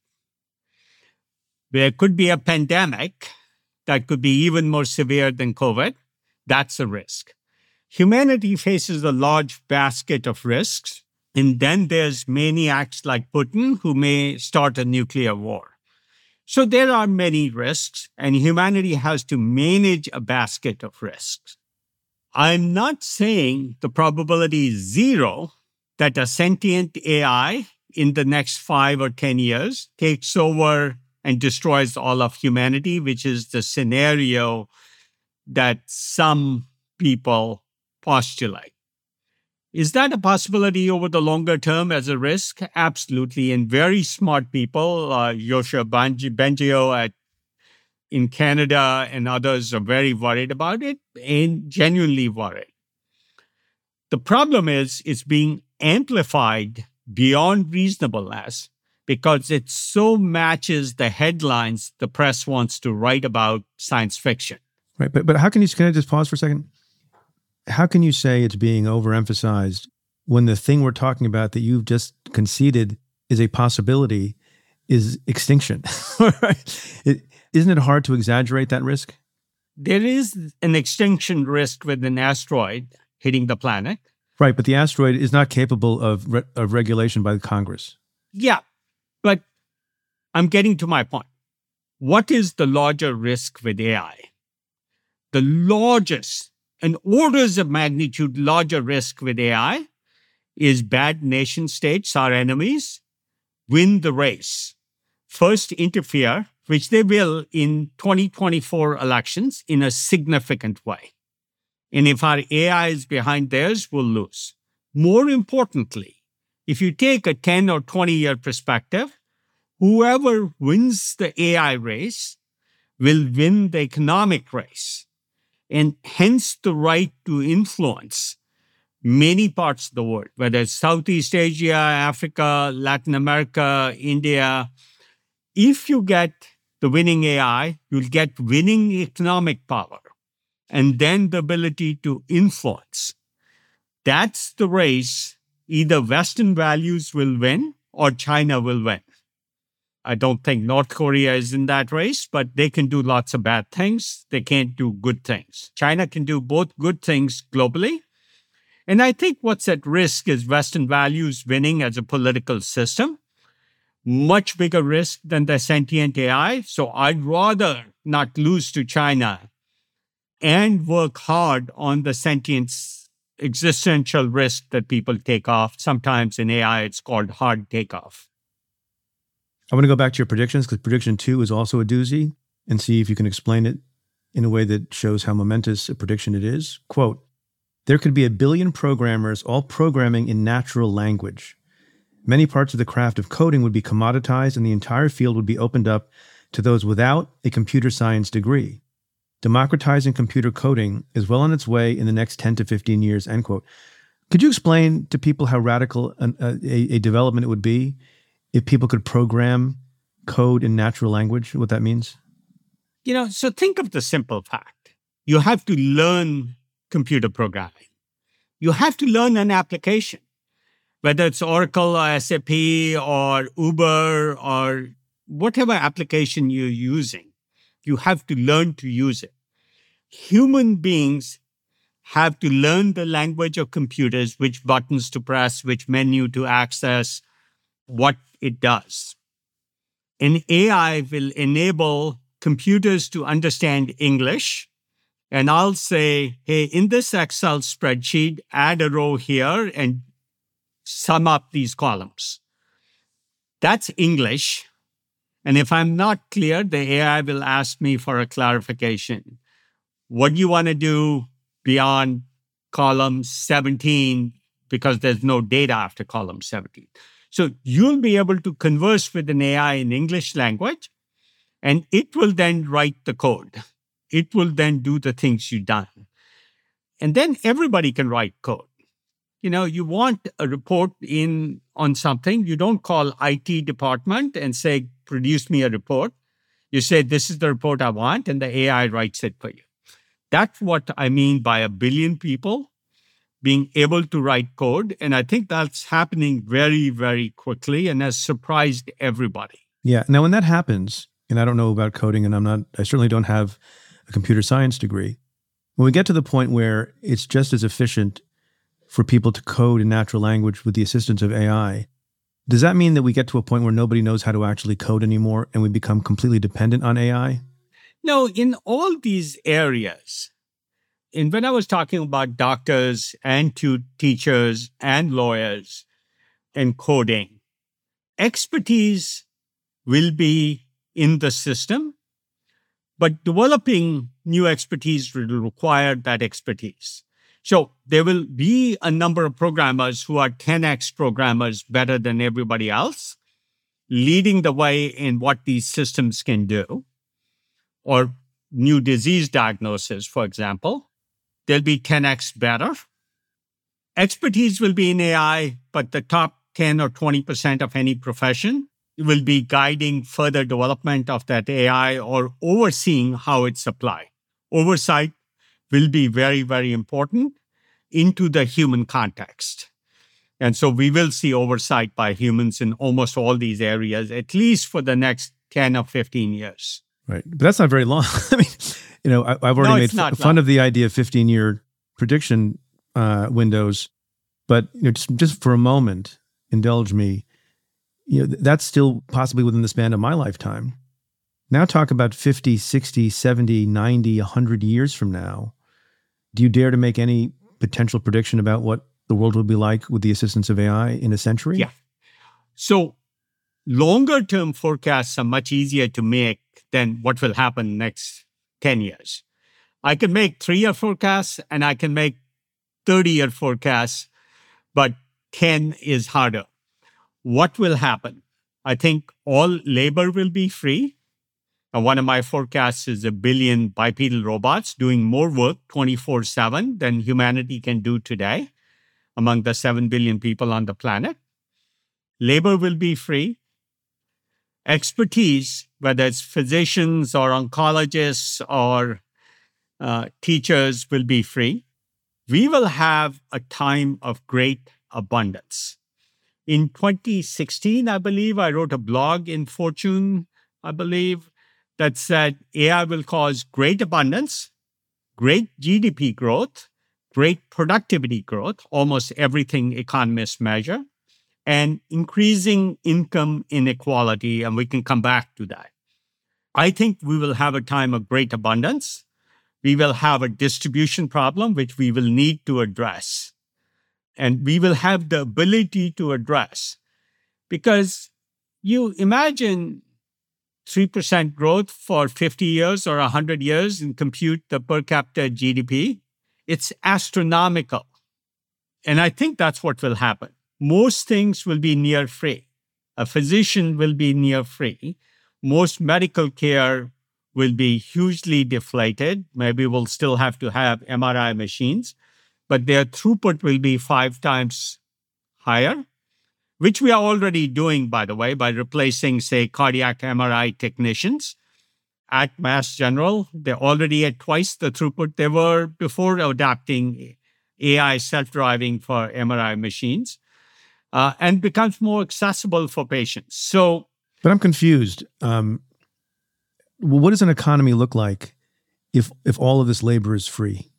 There could be a pandemic that could be even more severe than COVID. That's a risk. Humanity faces a large basket of risks. And then there's maniacs like Putin who may start a nuclear war. So there are many risks, and humanity has to manage a basket of risks. I'm not saying the probability is zero that a sentient AI in the next 5 or 10 years takes over and destroys all of humanity, which is the scenario that some people postulate. Is that a possibility over the longer term as a risk? Absolutely. And very smart people, Yoshua Bengio in Canada and others are very worried about it and genuinely worried. The problem is it's being amplified beyond reasonableness because it so matches the headlines the press wants to write about science fiction. Right. But can I just pause for a second? How can you say it's being overemphasized when the thing we're talking about that you've just conceded is a possibility is extinction? Isn't it hard to exaggerate that risk? There is an extinction risk with an asteroid hitting the planet. Right, but the asteroid is not capable of regulation by the Congress. Yeah, but I'm getting to my point. What is the larger risk with AI? The largest and orders of magnitude larger risk with AI is bad nation states, our enemies, win the race. First interfere, which they will in 2024 elections in a significant way. And if our AI is behind theirs, we'll lose. More importantly, if you take a 10 or 20-year perspective, whoever wins the AI race will win the economic race. And hence the right to influence many parts of the world, whether it's Southeast Asia, Africa, Latin America, India. If you get the winning AI, you'll get winning economic power and then the ability to influence. That's the race. Either Western values will win or China will win. I don't think North Korea is in that race, but they can do lots of bad things. They can't do good things. China can do both good things globally. And I think what's at risk is Western values winning as a political system. Much bigger risk than the sentient AI. So I'd rather not lose to China and work hard on the sentience existential risk that people take off. Sometimes in AI, it's called hard takeoff. I want to go back to your predictions because prediction 2 is also a doozy and see if you can explain it in a way that shows how momentous a prediction it is. Quote, "There could be 1 billion programmers all programming in natural language. Many parts of the craft of coding would be commoditized and the entire field would be opened up to those without a computer science degree. Democratizing computer coding is well on its way in the next 10 to 15 years, end quote. Could you explain to people how radical a development it would be if people could program code in natural language, what that means? So think of the simple fact. You have to learn computer programming. You have to learn an application, whether it's Oracle or SAP or Uber or whatever application you're using. You have to learn to use it. Human beings have to learn the language of computers, which buttons to press, which menu to access, what it does. And AI will enable computers to understand English. And I'll say, hey, in this Excel spreadsheet, add a row here and sum up these columns. That's English. And if I'm not clear, the AI will ask me for a clarification. What do you want to do beyond column 17 because there's no data after column 17? So you'll be able to converse with an AI in English language, and it will then write the code. It will then do the things you've done. And then everybody can write code. You want a report on something. You don't call IT department and say, produce me a report. You say, this is the report I want, and the AI writes it for you. That's what I mean by 1 billion people being able to write code. And I think that's happening very, very quickly and has surprised everybody. Yeah. Now, when that happens, and I don't know about coding, and I certainly don't have a computer science degree. When we get to the point where it's just as efficient for people to code in natural language with the assistance of AI, does that mean that we get to a point where nobody knows how to actually code anymore and we become completely dependent on AI? No, in all these areas, and when I was talking about doctors and teachers and lawyers and coding, expertise will be in the system, but developing new expertise will require that expertise. So there will be a number of programmers who are 10x programmers better than everybody else, leading the way in what these systems can do, or new disease diagnosis, for example. They'll be 10x better. Expertise will be in AI, but the top 10 or 20% of any profession will be guiding further development of that AI or overseeing how it's applied. Oversight will be very, very important into the human context. And so we will see oversight by humans in almost all these areas, at least for the next 10 or 15 years. Right. But that's not very long. I mean, I've already made fun of the idea of 15-year prediction windows. But just for a moment, indulge me, that's still possibly within the span of my lifetime. Now talk about 50, 60, 70, 90, 100 years from now. Do you dare to make any potential prediction about what the world will be like with the assistance of AI in a century? Yeah. So longer term forecasts are much easier to make than what will happen next 10 years. I can make 3-year forecasts and I can make 30-year forecasts, but 10 is harder. What will happen? I think all labor will be free. And one of my forecasts is 1 billion bipedal robots doing more work 24/7 than humanity can do today among the 7 billion people on the planet. Labor will be free. Expertise, whether it's physicians or oncologists or teachers, will be free. We will have a time of great abundance. In 2016, I believe, I wrote a blog in Fortune, I believe, that said AI will cause great abundance, great GDP growth, great productivity growth, almost everything economists measure, and increasing income inequality, and we can come back to that. I think we will have a time of great abundance. We will have a distribution problem, which we will need to address. And we will have the ability to address. Because you imagine 3% growth for 50 years or 100 years and compute the per capita GDP. It's astronomical. And I think that's what will happen. Most things will be near free. A physician will be near free. Most medical care will be hugely deflated. Maybe we'll still have to have MRI machines, but their throughput will be 5 times higher. which we are already doing, by the way, by replacing, say, cardiac MRI technicians at Mass General. They're already at twice the throughput they were before adopting AI self-driving for MRI machines, and becomes more accessible for patients. But I'm confused. What does an economy look like if all of this labor is free?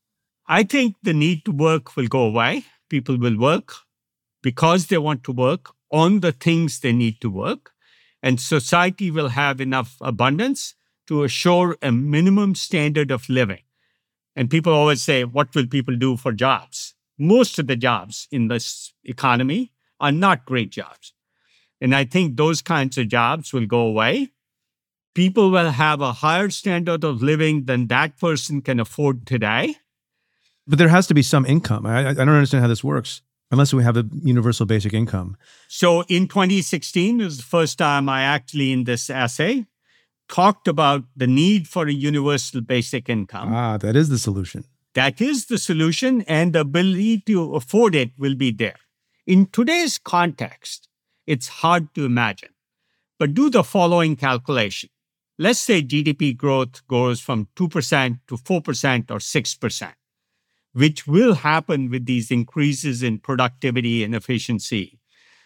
I think the need to work will go away. People will work because they want to work on the things they need to work. And society will have enough abundance to assure a minimum standard of living. And people always say, what will people do for jobs? Most of the jobs in this economy are not great jobs. And I think those kinds of jobs will go away. People will have a higher standard of living than that person can afford today. But there has to be some income. I don't understand how this works unless we have a universal basic income. So in 2016, it was the first time I actually, in this essay, talked about the need for a universal basic income. That is the solution. That is the solution, and the ability to afford it will be there. In today's context, it's hard to imagine. But do the following calculation. Let's say GDP growth goes from 2% to 4% or 6%, which will happen with these increases in productivity and efficiency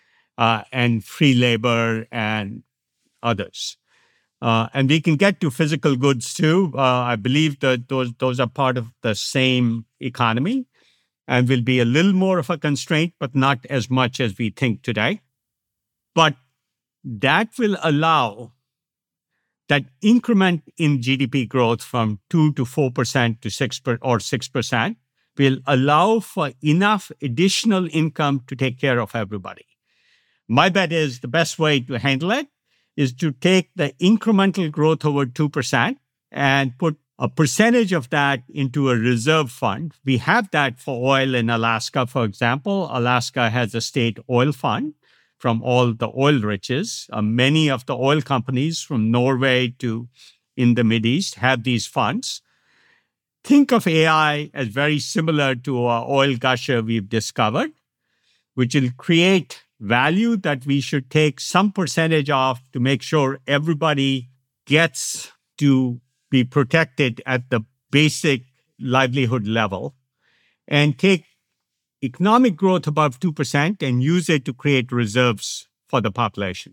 and free labor and others. And we can get to physical goods too. I believe that those are part of the same economy and will be a little more of a constraint, but not as much as we think today. But that will allow that increment in GDP growth from 2 to 4% to 6% will allow for enough additional income to take care of everybody. My bet is the best way to handle it is to take the incremental growth over 2% and put a percentage of that into a reserve fund. We have that for oil in Alaska, for example. Alaska has a state oil fund from all the oil riches. Many of the oil companies from Norway to in the Mideast have these funds. Think of AI as very similar to our oil gusher we've discovered, which will create value that we should take some percentage of to make sure everybody gets to be protected at the basic livelihood level, and take economic growth above 2% and use it to create reserves for the population.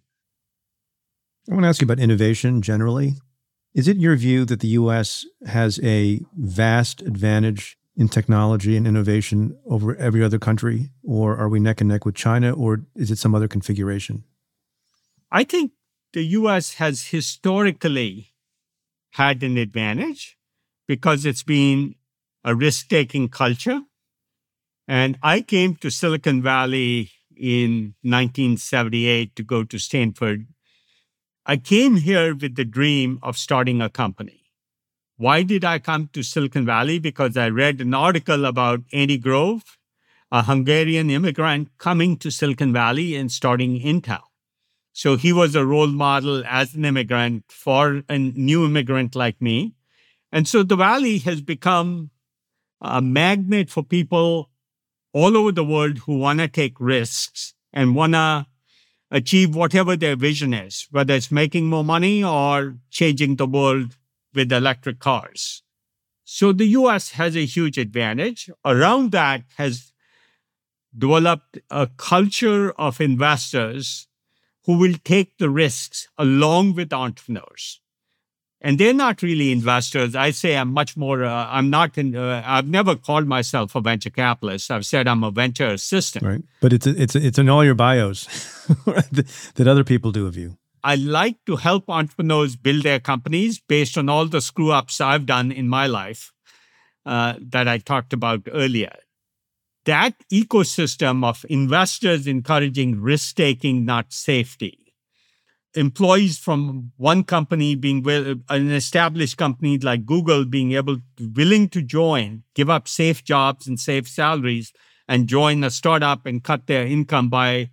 I want to ask you about innovation generally. Is it your view that the U.S. has a vast advantage in technology and innovation over every other country, or are we neck and neck with China, or is it some other configuration? I think the U.S. has historically had an advantage because it's been a risk-taking culture. And I came to Silicon Valley in 1978 to go to Stanford. I came here with the dream of starting a company. Why did I come to Silicon Valley? Because I read an article about Andy Grove, a Hungarian immigrant coming to Silicon Valley and starting Intel. So he was a role model as an immigrant for a new immigrant like me. And so the Valley has become a magnet for people all over the world who want to take risks and want to achieve whatever their vision is, whether it's making more money or changing the world with electric cars. So the US has a huge advantage. Around that has developed a culture of investors who will take the risks along with entrepreneurs. And they're not really investors. I say I'm much more, I've never called myself a venture capitalist. I've said I'm a venture assistant. Right. But it's in all your bios that other people do of you. I like to help entrepreneurs build their companies based on all the screw-ups I've done in my life that I talked about earlier. That ecosystem of investors encouraging risk-taking, not safety. Employees from one company an established company like Google being willing to join, give up safe jobs and safe salaries, and join a startup and cut their income by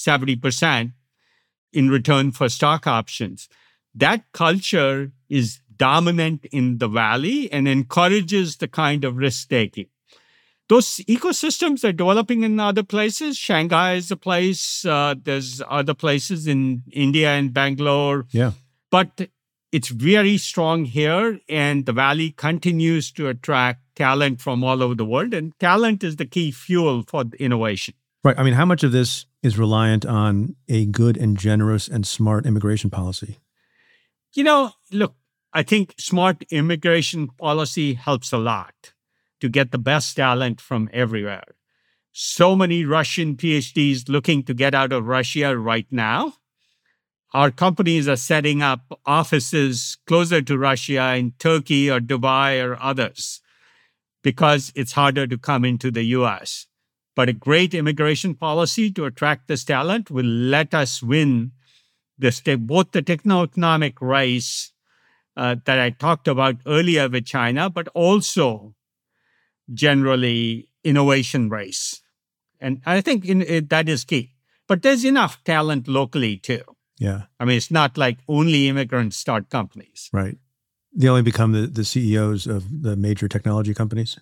70% in return for stock options. That culture is dominant in the Valley and encourages the kind of risk-taking. those ecosystems are developing in other places. Shanghai is a place. There's other places in India and Bangalore. Yeah. But it's very strong here, and the Valley continues to attract talent from all over the world. And talent is the key fuel for innovation. Right. I mean, how much of this is reliant on a good and generous and smart immigration policy? Look, I think smart immigration policy helps a lot to get the best talent from everywhere. So many Russian PhDs looking to get out of Russia right now. Our companies are setting up offices closer to Russia in Turkey or Dubai or others because it's harder to come into the US. But a great immigration policy to attract this talent will let us win both the techno-economic race that I talked about earlier with China, but also generally innovation race. And I think that is key. But there's enough talent locally too. Yeah. I mean, it's not like only immigrants start companies. Right. They only become the CEOs of the major technology companies.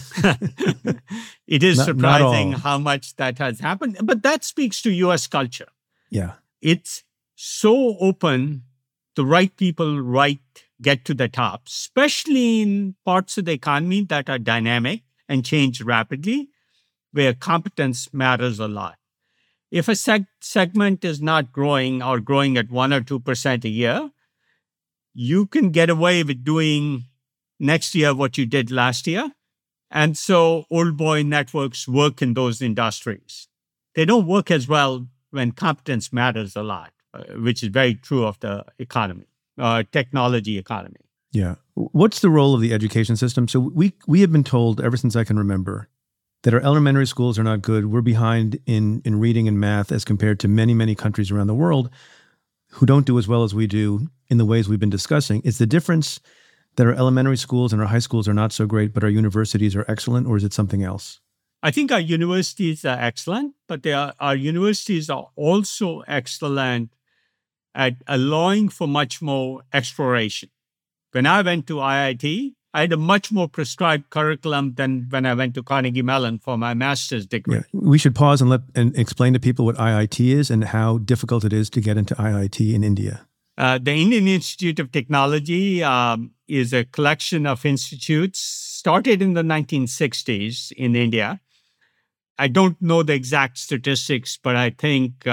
It is surprising how much that has happened. But that speaks to U.S. culture. Yeah. It's so open. The right people get to the top, especially in parts of the economy that are dynamic and change rapidly, where competence matters a lot. If a segment is not growing or growing at 1 or 2% a year, you can get away with doing next year what you did last year. And so old boy networks work in those industries. They don't work as well when competence matters a lot, which is very true of the economy, technology economy. Yeah. What's the role of the education system? So we have been told ever since I can remember that our elementary schools are not good. We're behind in reading and math as compared to many, many countries around the world who don't do as well as we do in the ways we've been discussing. Is the difference that our elementary schools and our high schools are not so great, but our universities are excellent, or is it something else? I think our universities are excellent, but our universities are also excellent at allowing for much more exploration. When I went to IIT, I had a much more prescribed curriculum than when I went to Carnegie Mellon for my master's degree. Yeah. We should pause and explain to people what IIT is and how difficult it is to get into IIT in India. The Indian Institute of Technology is a collection of institutes started in the 1960s in India. I don't know the exact statistics, but I think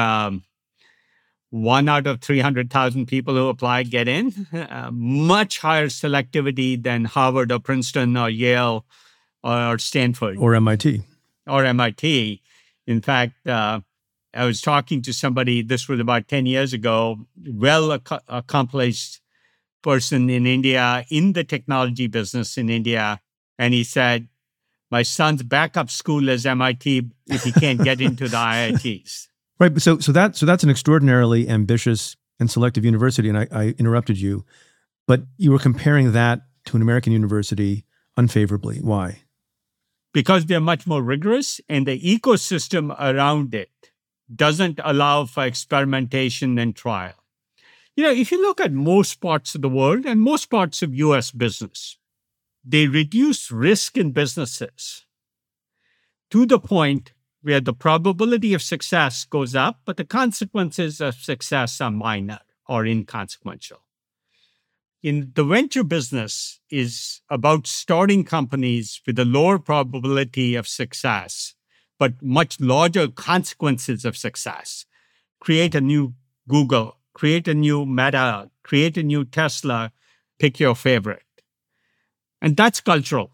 1 out of 300,000 people who apply get in. Much higher selectivity than Harvard or Princeton or Yale or Stanford. Or MIT. Or MIT. In fact, I was talking to somebody, this was about 10 years ago, accomplished person in India, in the technology business in India. And he said, my son's backup school is MIT if he can't get into the IITs. Right. So that's an extraordinarily ambitious and selective university. And I interrupted you, but you were comparing that to an American university unfavorably. Why? Because they're much more rigorous and the ecosystem around it doesn't allow for experimentation and trial. If you look at most parts of the world and most parts of US business, they reduce risk in businesses to the point where the probability of success goes up, but the consequences of success are minor or inconsequential. In the venture business is about starting companies with a lower probability of success, but much larger consequences of success. Create a new Google, create a new Meta, create a new Tesla, pick your favorite. And that's cultural.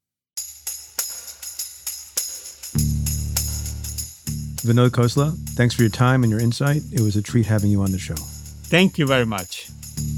Vinod Khosla, thanks for your time and your insight. It was a treat having you on the show. Thank you very much.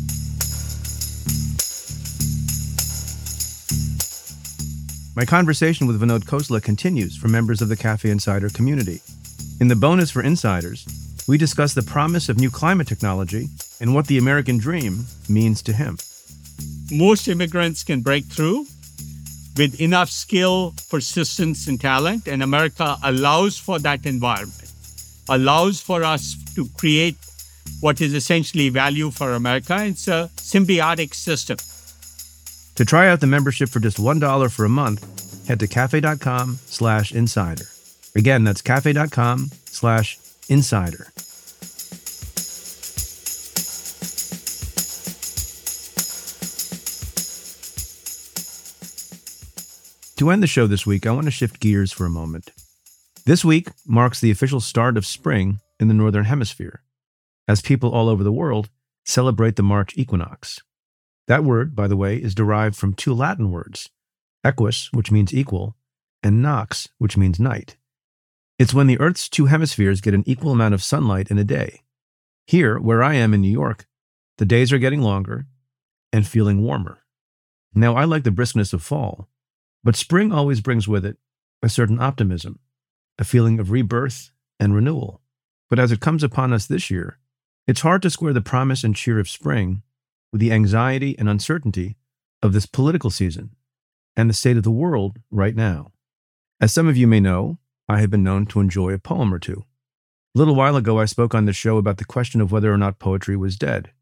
My conversation with Vinod Khosla continues for members of the Cafe Insider community. In the bonus for insiders, we discuss the promise of new climate technology and what the American dream means to him. Most immigrants can break through with enough skill, persistence, and talent, and America allows for that environment, allows for us to create what is essentially value for America. It's a symbiotic system. To try out the membership for just $1 for a month, head to cafe.com/insider. Again, that's cafe.com/insider. To end the show this week, I want to shift gears for a moment. This week marks the official start of spring in the Northern Hemisphere, as people all over the world celebrate the March equinox. That word, by the way, is derived from two Latin words, equus, which means equal, and nox, which means night. It's when the Earth's two hemispheres get an equal amount of sunlight in a day. Here, where I am in New York, the days are getting longer and feeling warmer. Now, I like the briskness of fall, but spring always brings with it a certain optimism, a feeling of rebirth and renewal. But as it comes upon us this year, it's hard to square the promise and cheer of spring with the anxiety and uncertainty of this political season and the state of the world right now. As some of you may know, I have been known to enjoy a poem or two. A little while ago, I spoke on the show about the question of whether or not poetry was dead.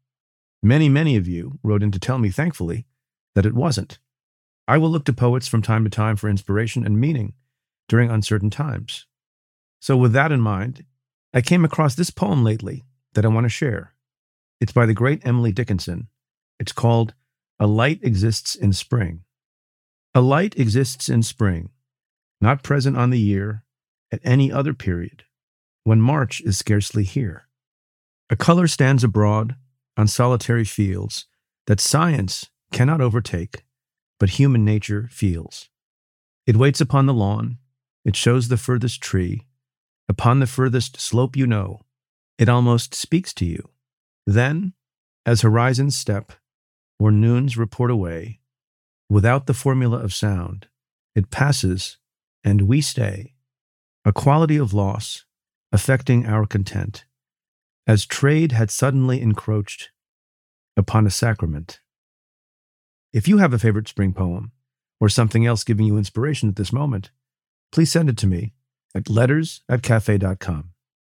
Many of you wrote in to tell me, thankfully, that it wasn't. I will look to poets from time to time for inspiration and meaning during uncertain times. So with that in mind, I came across this poem lately that I want to share. It's by the great Emily Dickinson. It's called A Light Exists in Spring. A light exists in spring, not present on the year at any other period, when March is scarcely here. A color stands abroad on solitary fields that science cannot overtake, but human nature feels. It waits upon the lawn, it shows the furthest tree, upon the furthest slope you know, it almost speaks to you. Then, as horizons step, or noons report away, without the formula of sound, it passes, and we stay, a quality of loss, affecting our content, as trade had suddenly encroached upon a sacrament. If you have a favorite spring poem, or something else giving you inspiration at this moment, please send it to me at letters@cafe.com.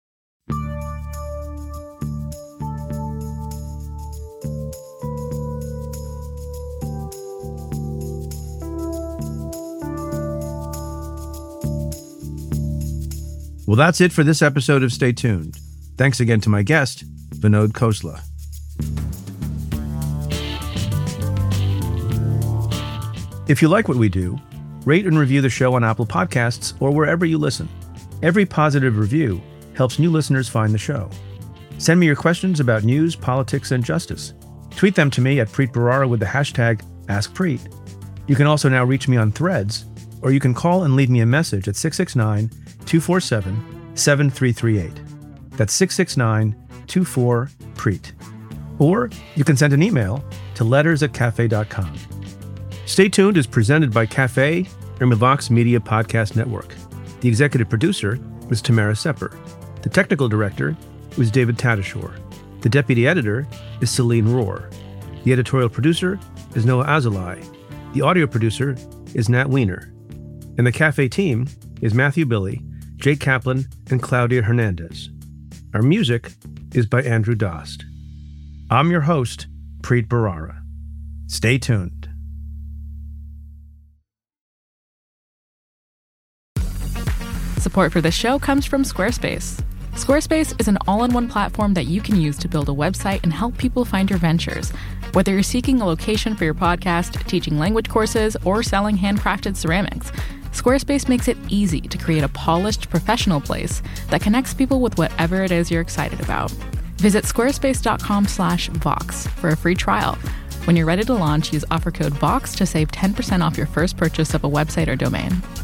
Well, that's it for this episode of Stay Tuned. Thanks again to my guest, Vinod Khosla. If you like what we do, rate and review the show on Apple Podcasts or wherever you listen. Every positive review helps new listeners find the show. Send me your questions about news, politics, and justice. Tweet them to me at Preet Bharara with the hashtag AskPreet. You can also now reach me on Threads, or you can call and leave me a message at 669-247-7338. That's 669-24-PREET. Or you can send an email to letters@cafe.com. Stay Tuned is presented by Cafe, Irmavox Media Podcast Network. The executive producer was Tamara Sepper. The technical director was David Tadashore. The deputy editor is Celine Rohr. The editorial producer is Noah Azulai. The audio producer is Nat Weiner. And the Cafe team is Matthew Billy, Jake Kaplan, and Claudia Hernandez. Our music is by Andrew Dost. I'm your host, Preet Bharara. Stay tuned. Support for this show comes from Squarespace. Squarespace is an all-in-one platform that you can use to build a website and help people find your ventures. Whether you're seeking a location for your podcast, teaching language courses, or selling handcrafted ceramics, Squarespace makes it easy to create a polished, professional place that connects people with whatever it is you're excited about. Visit squarespace.com/Vox for a free trial. When you're ready to launch, use offer code VOX to save 10% off your first purchase of a website or domain.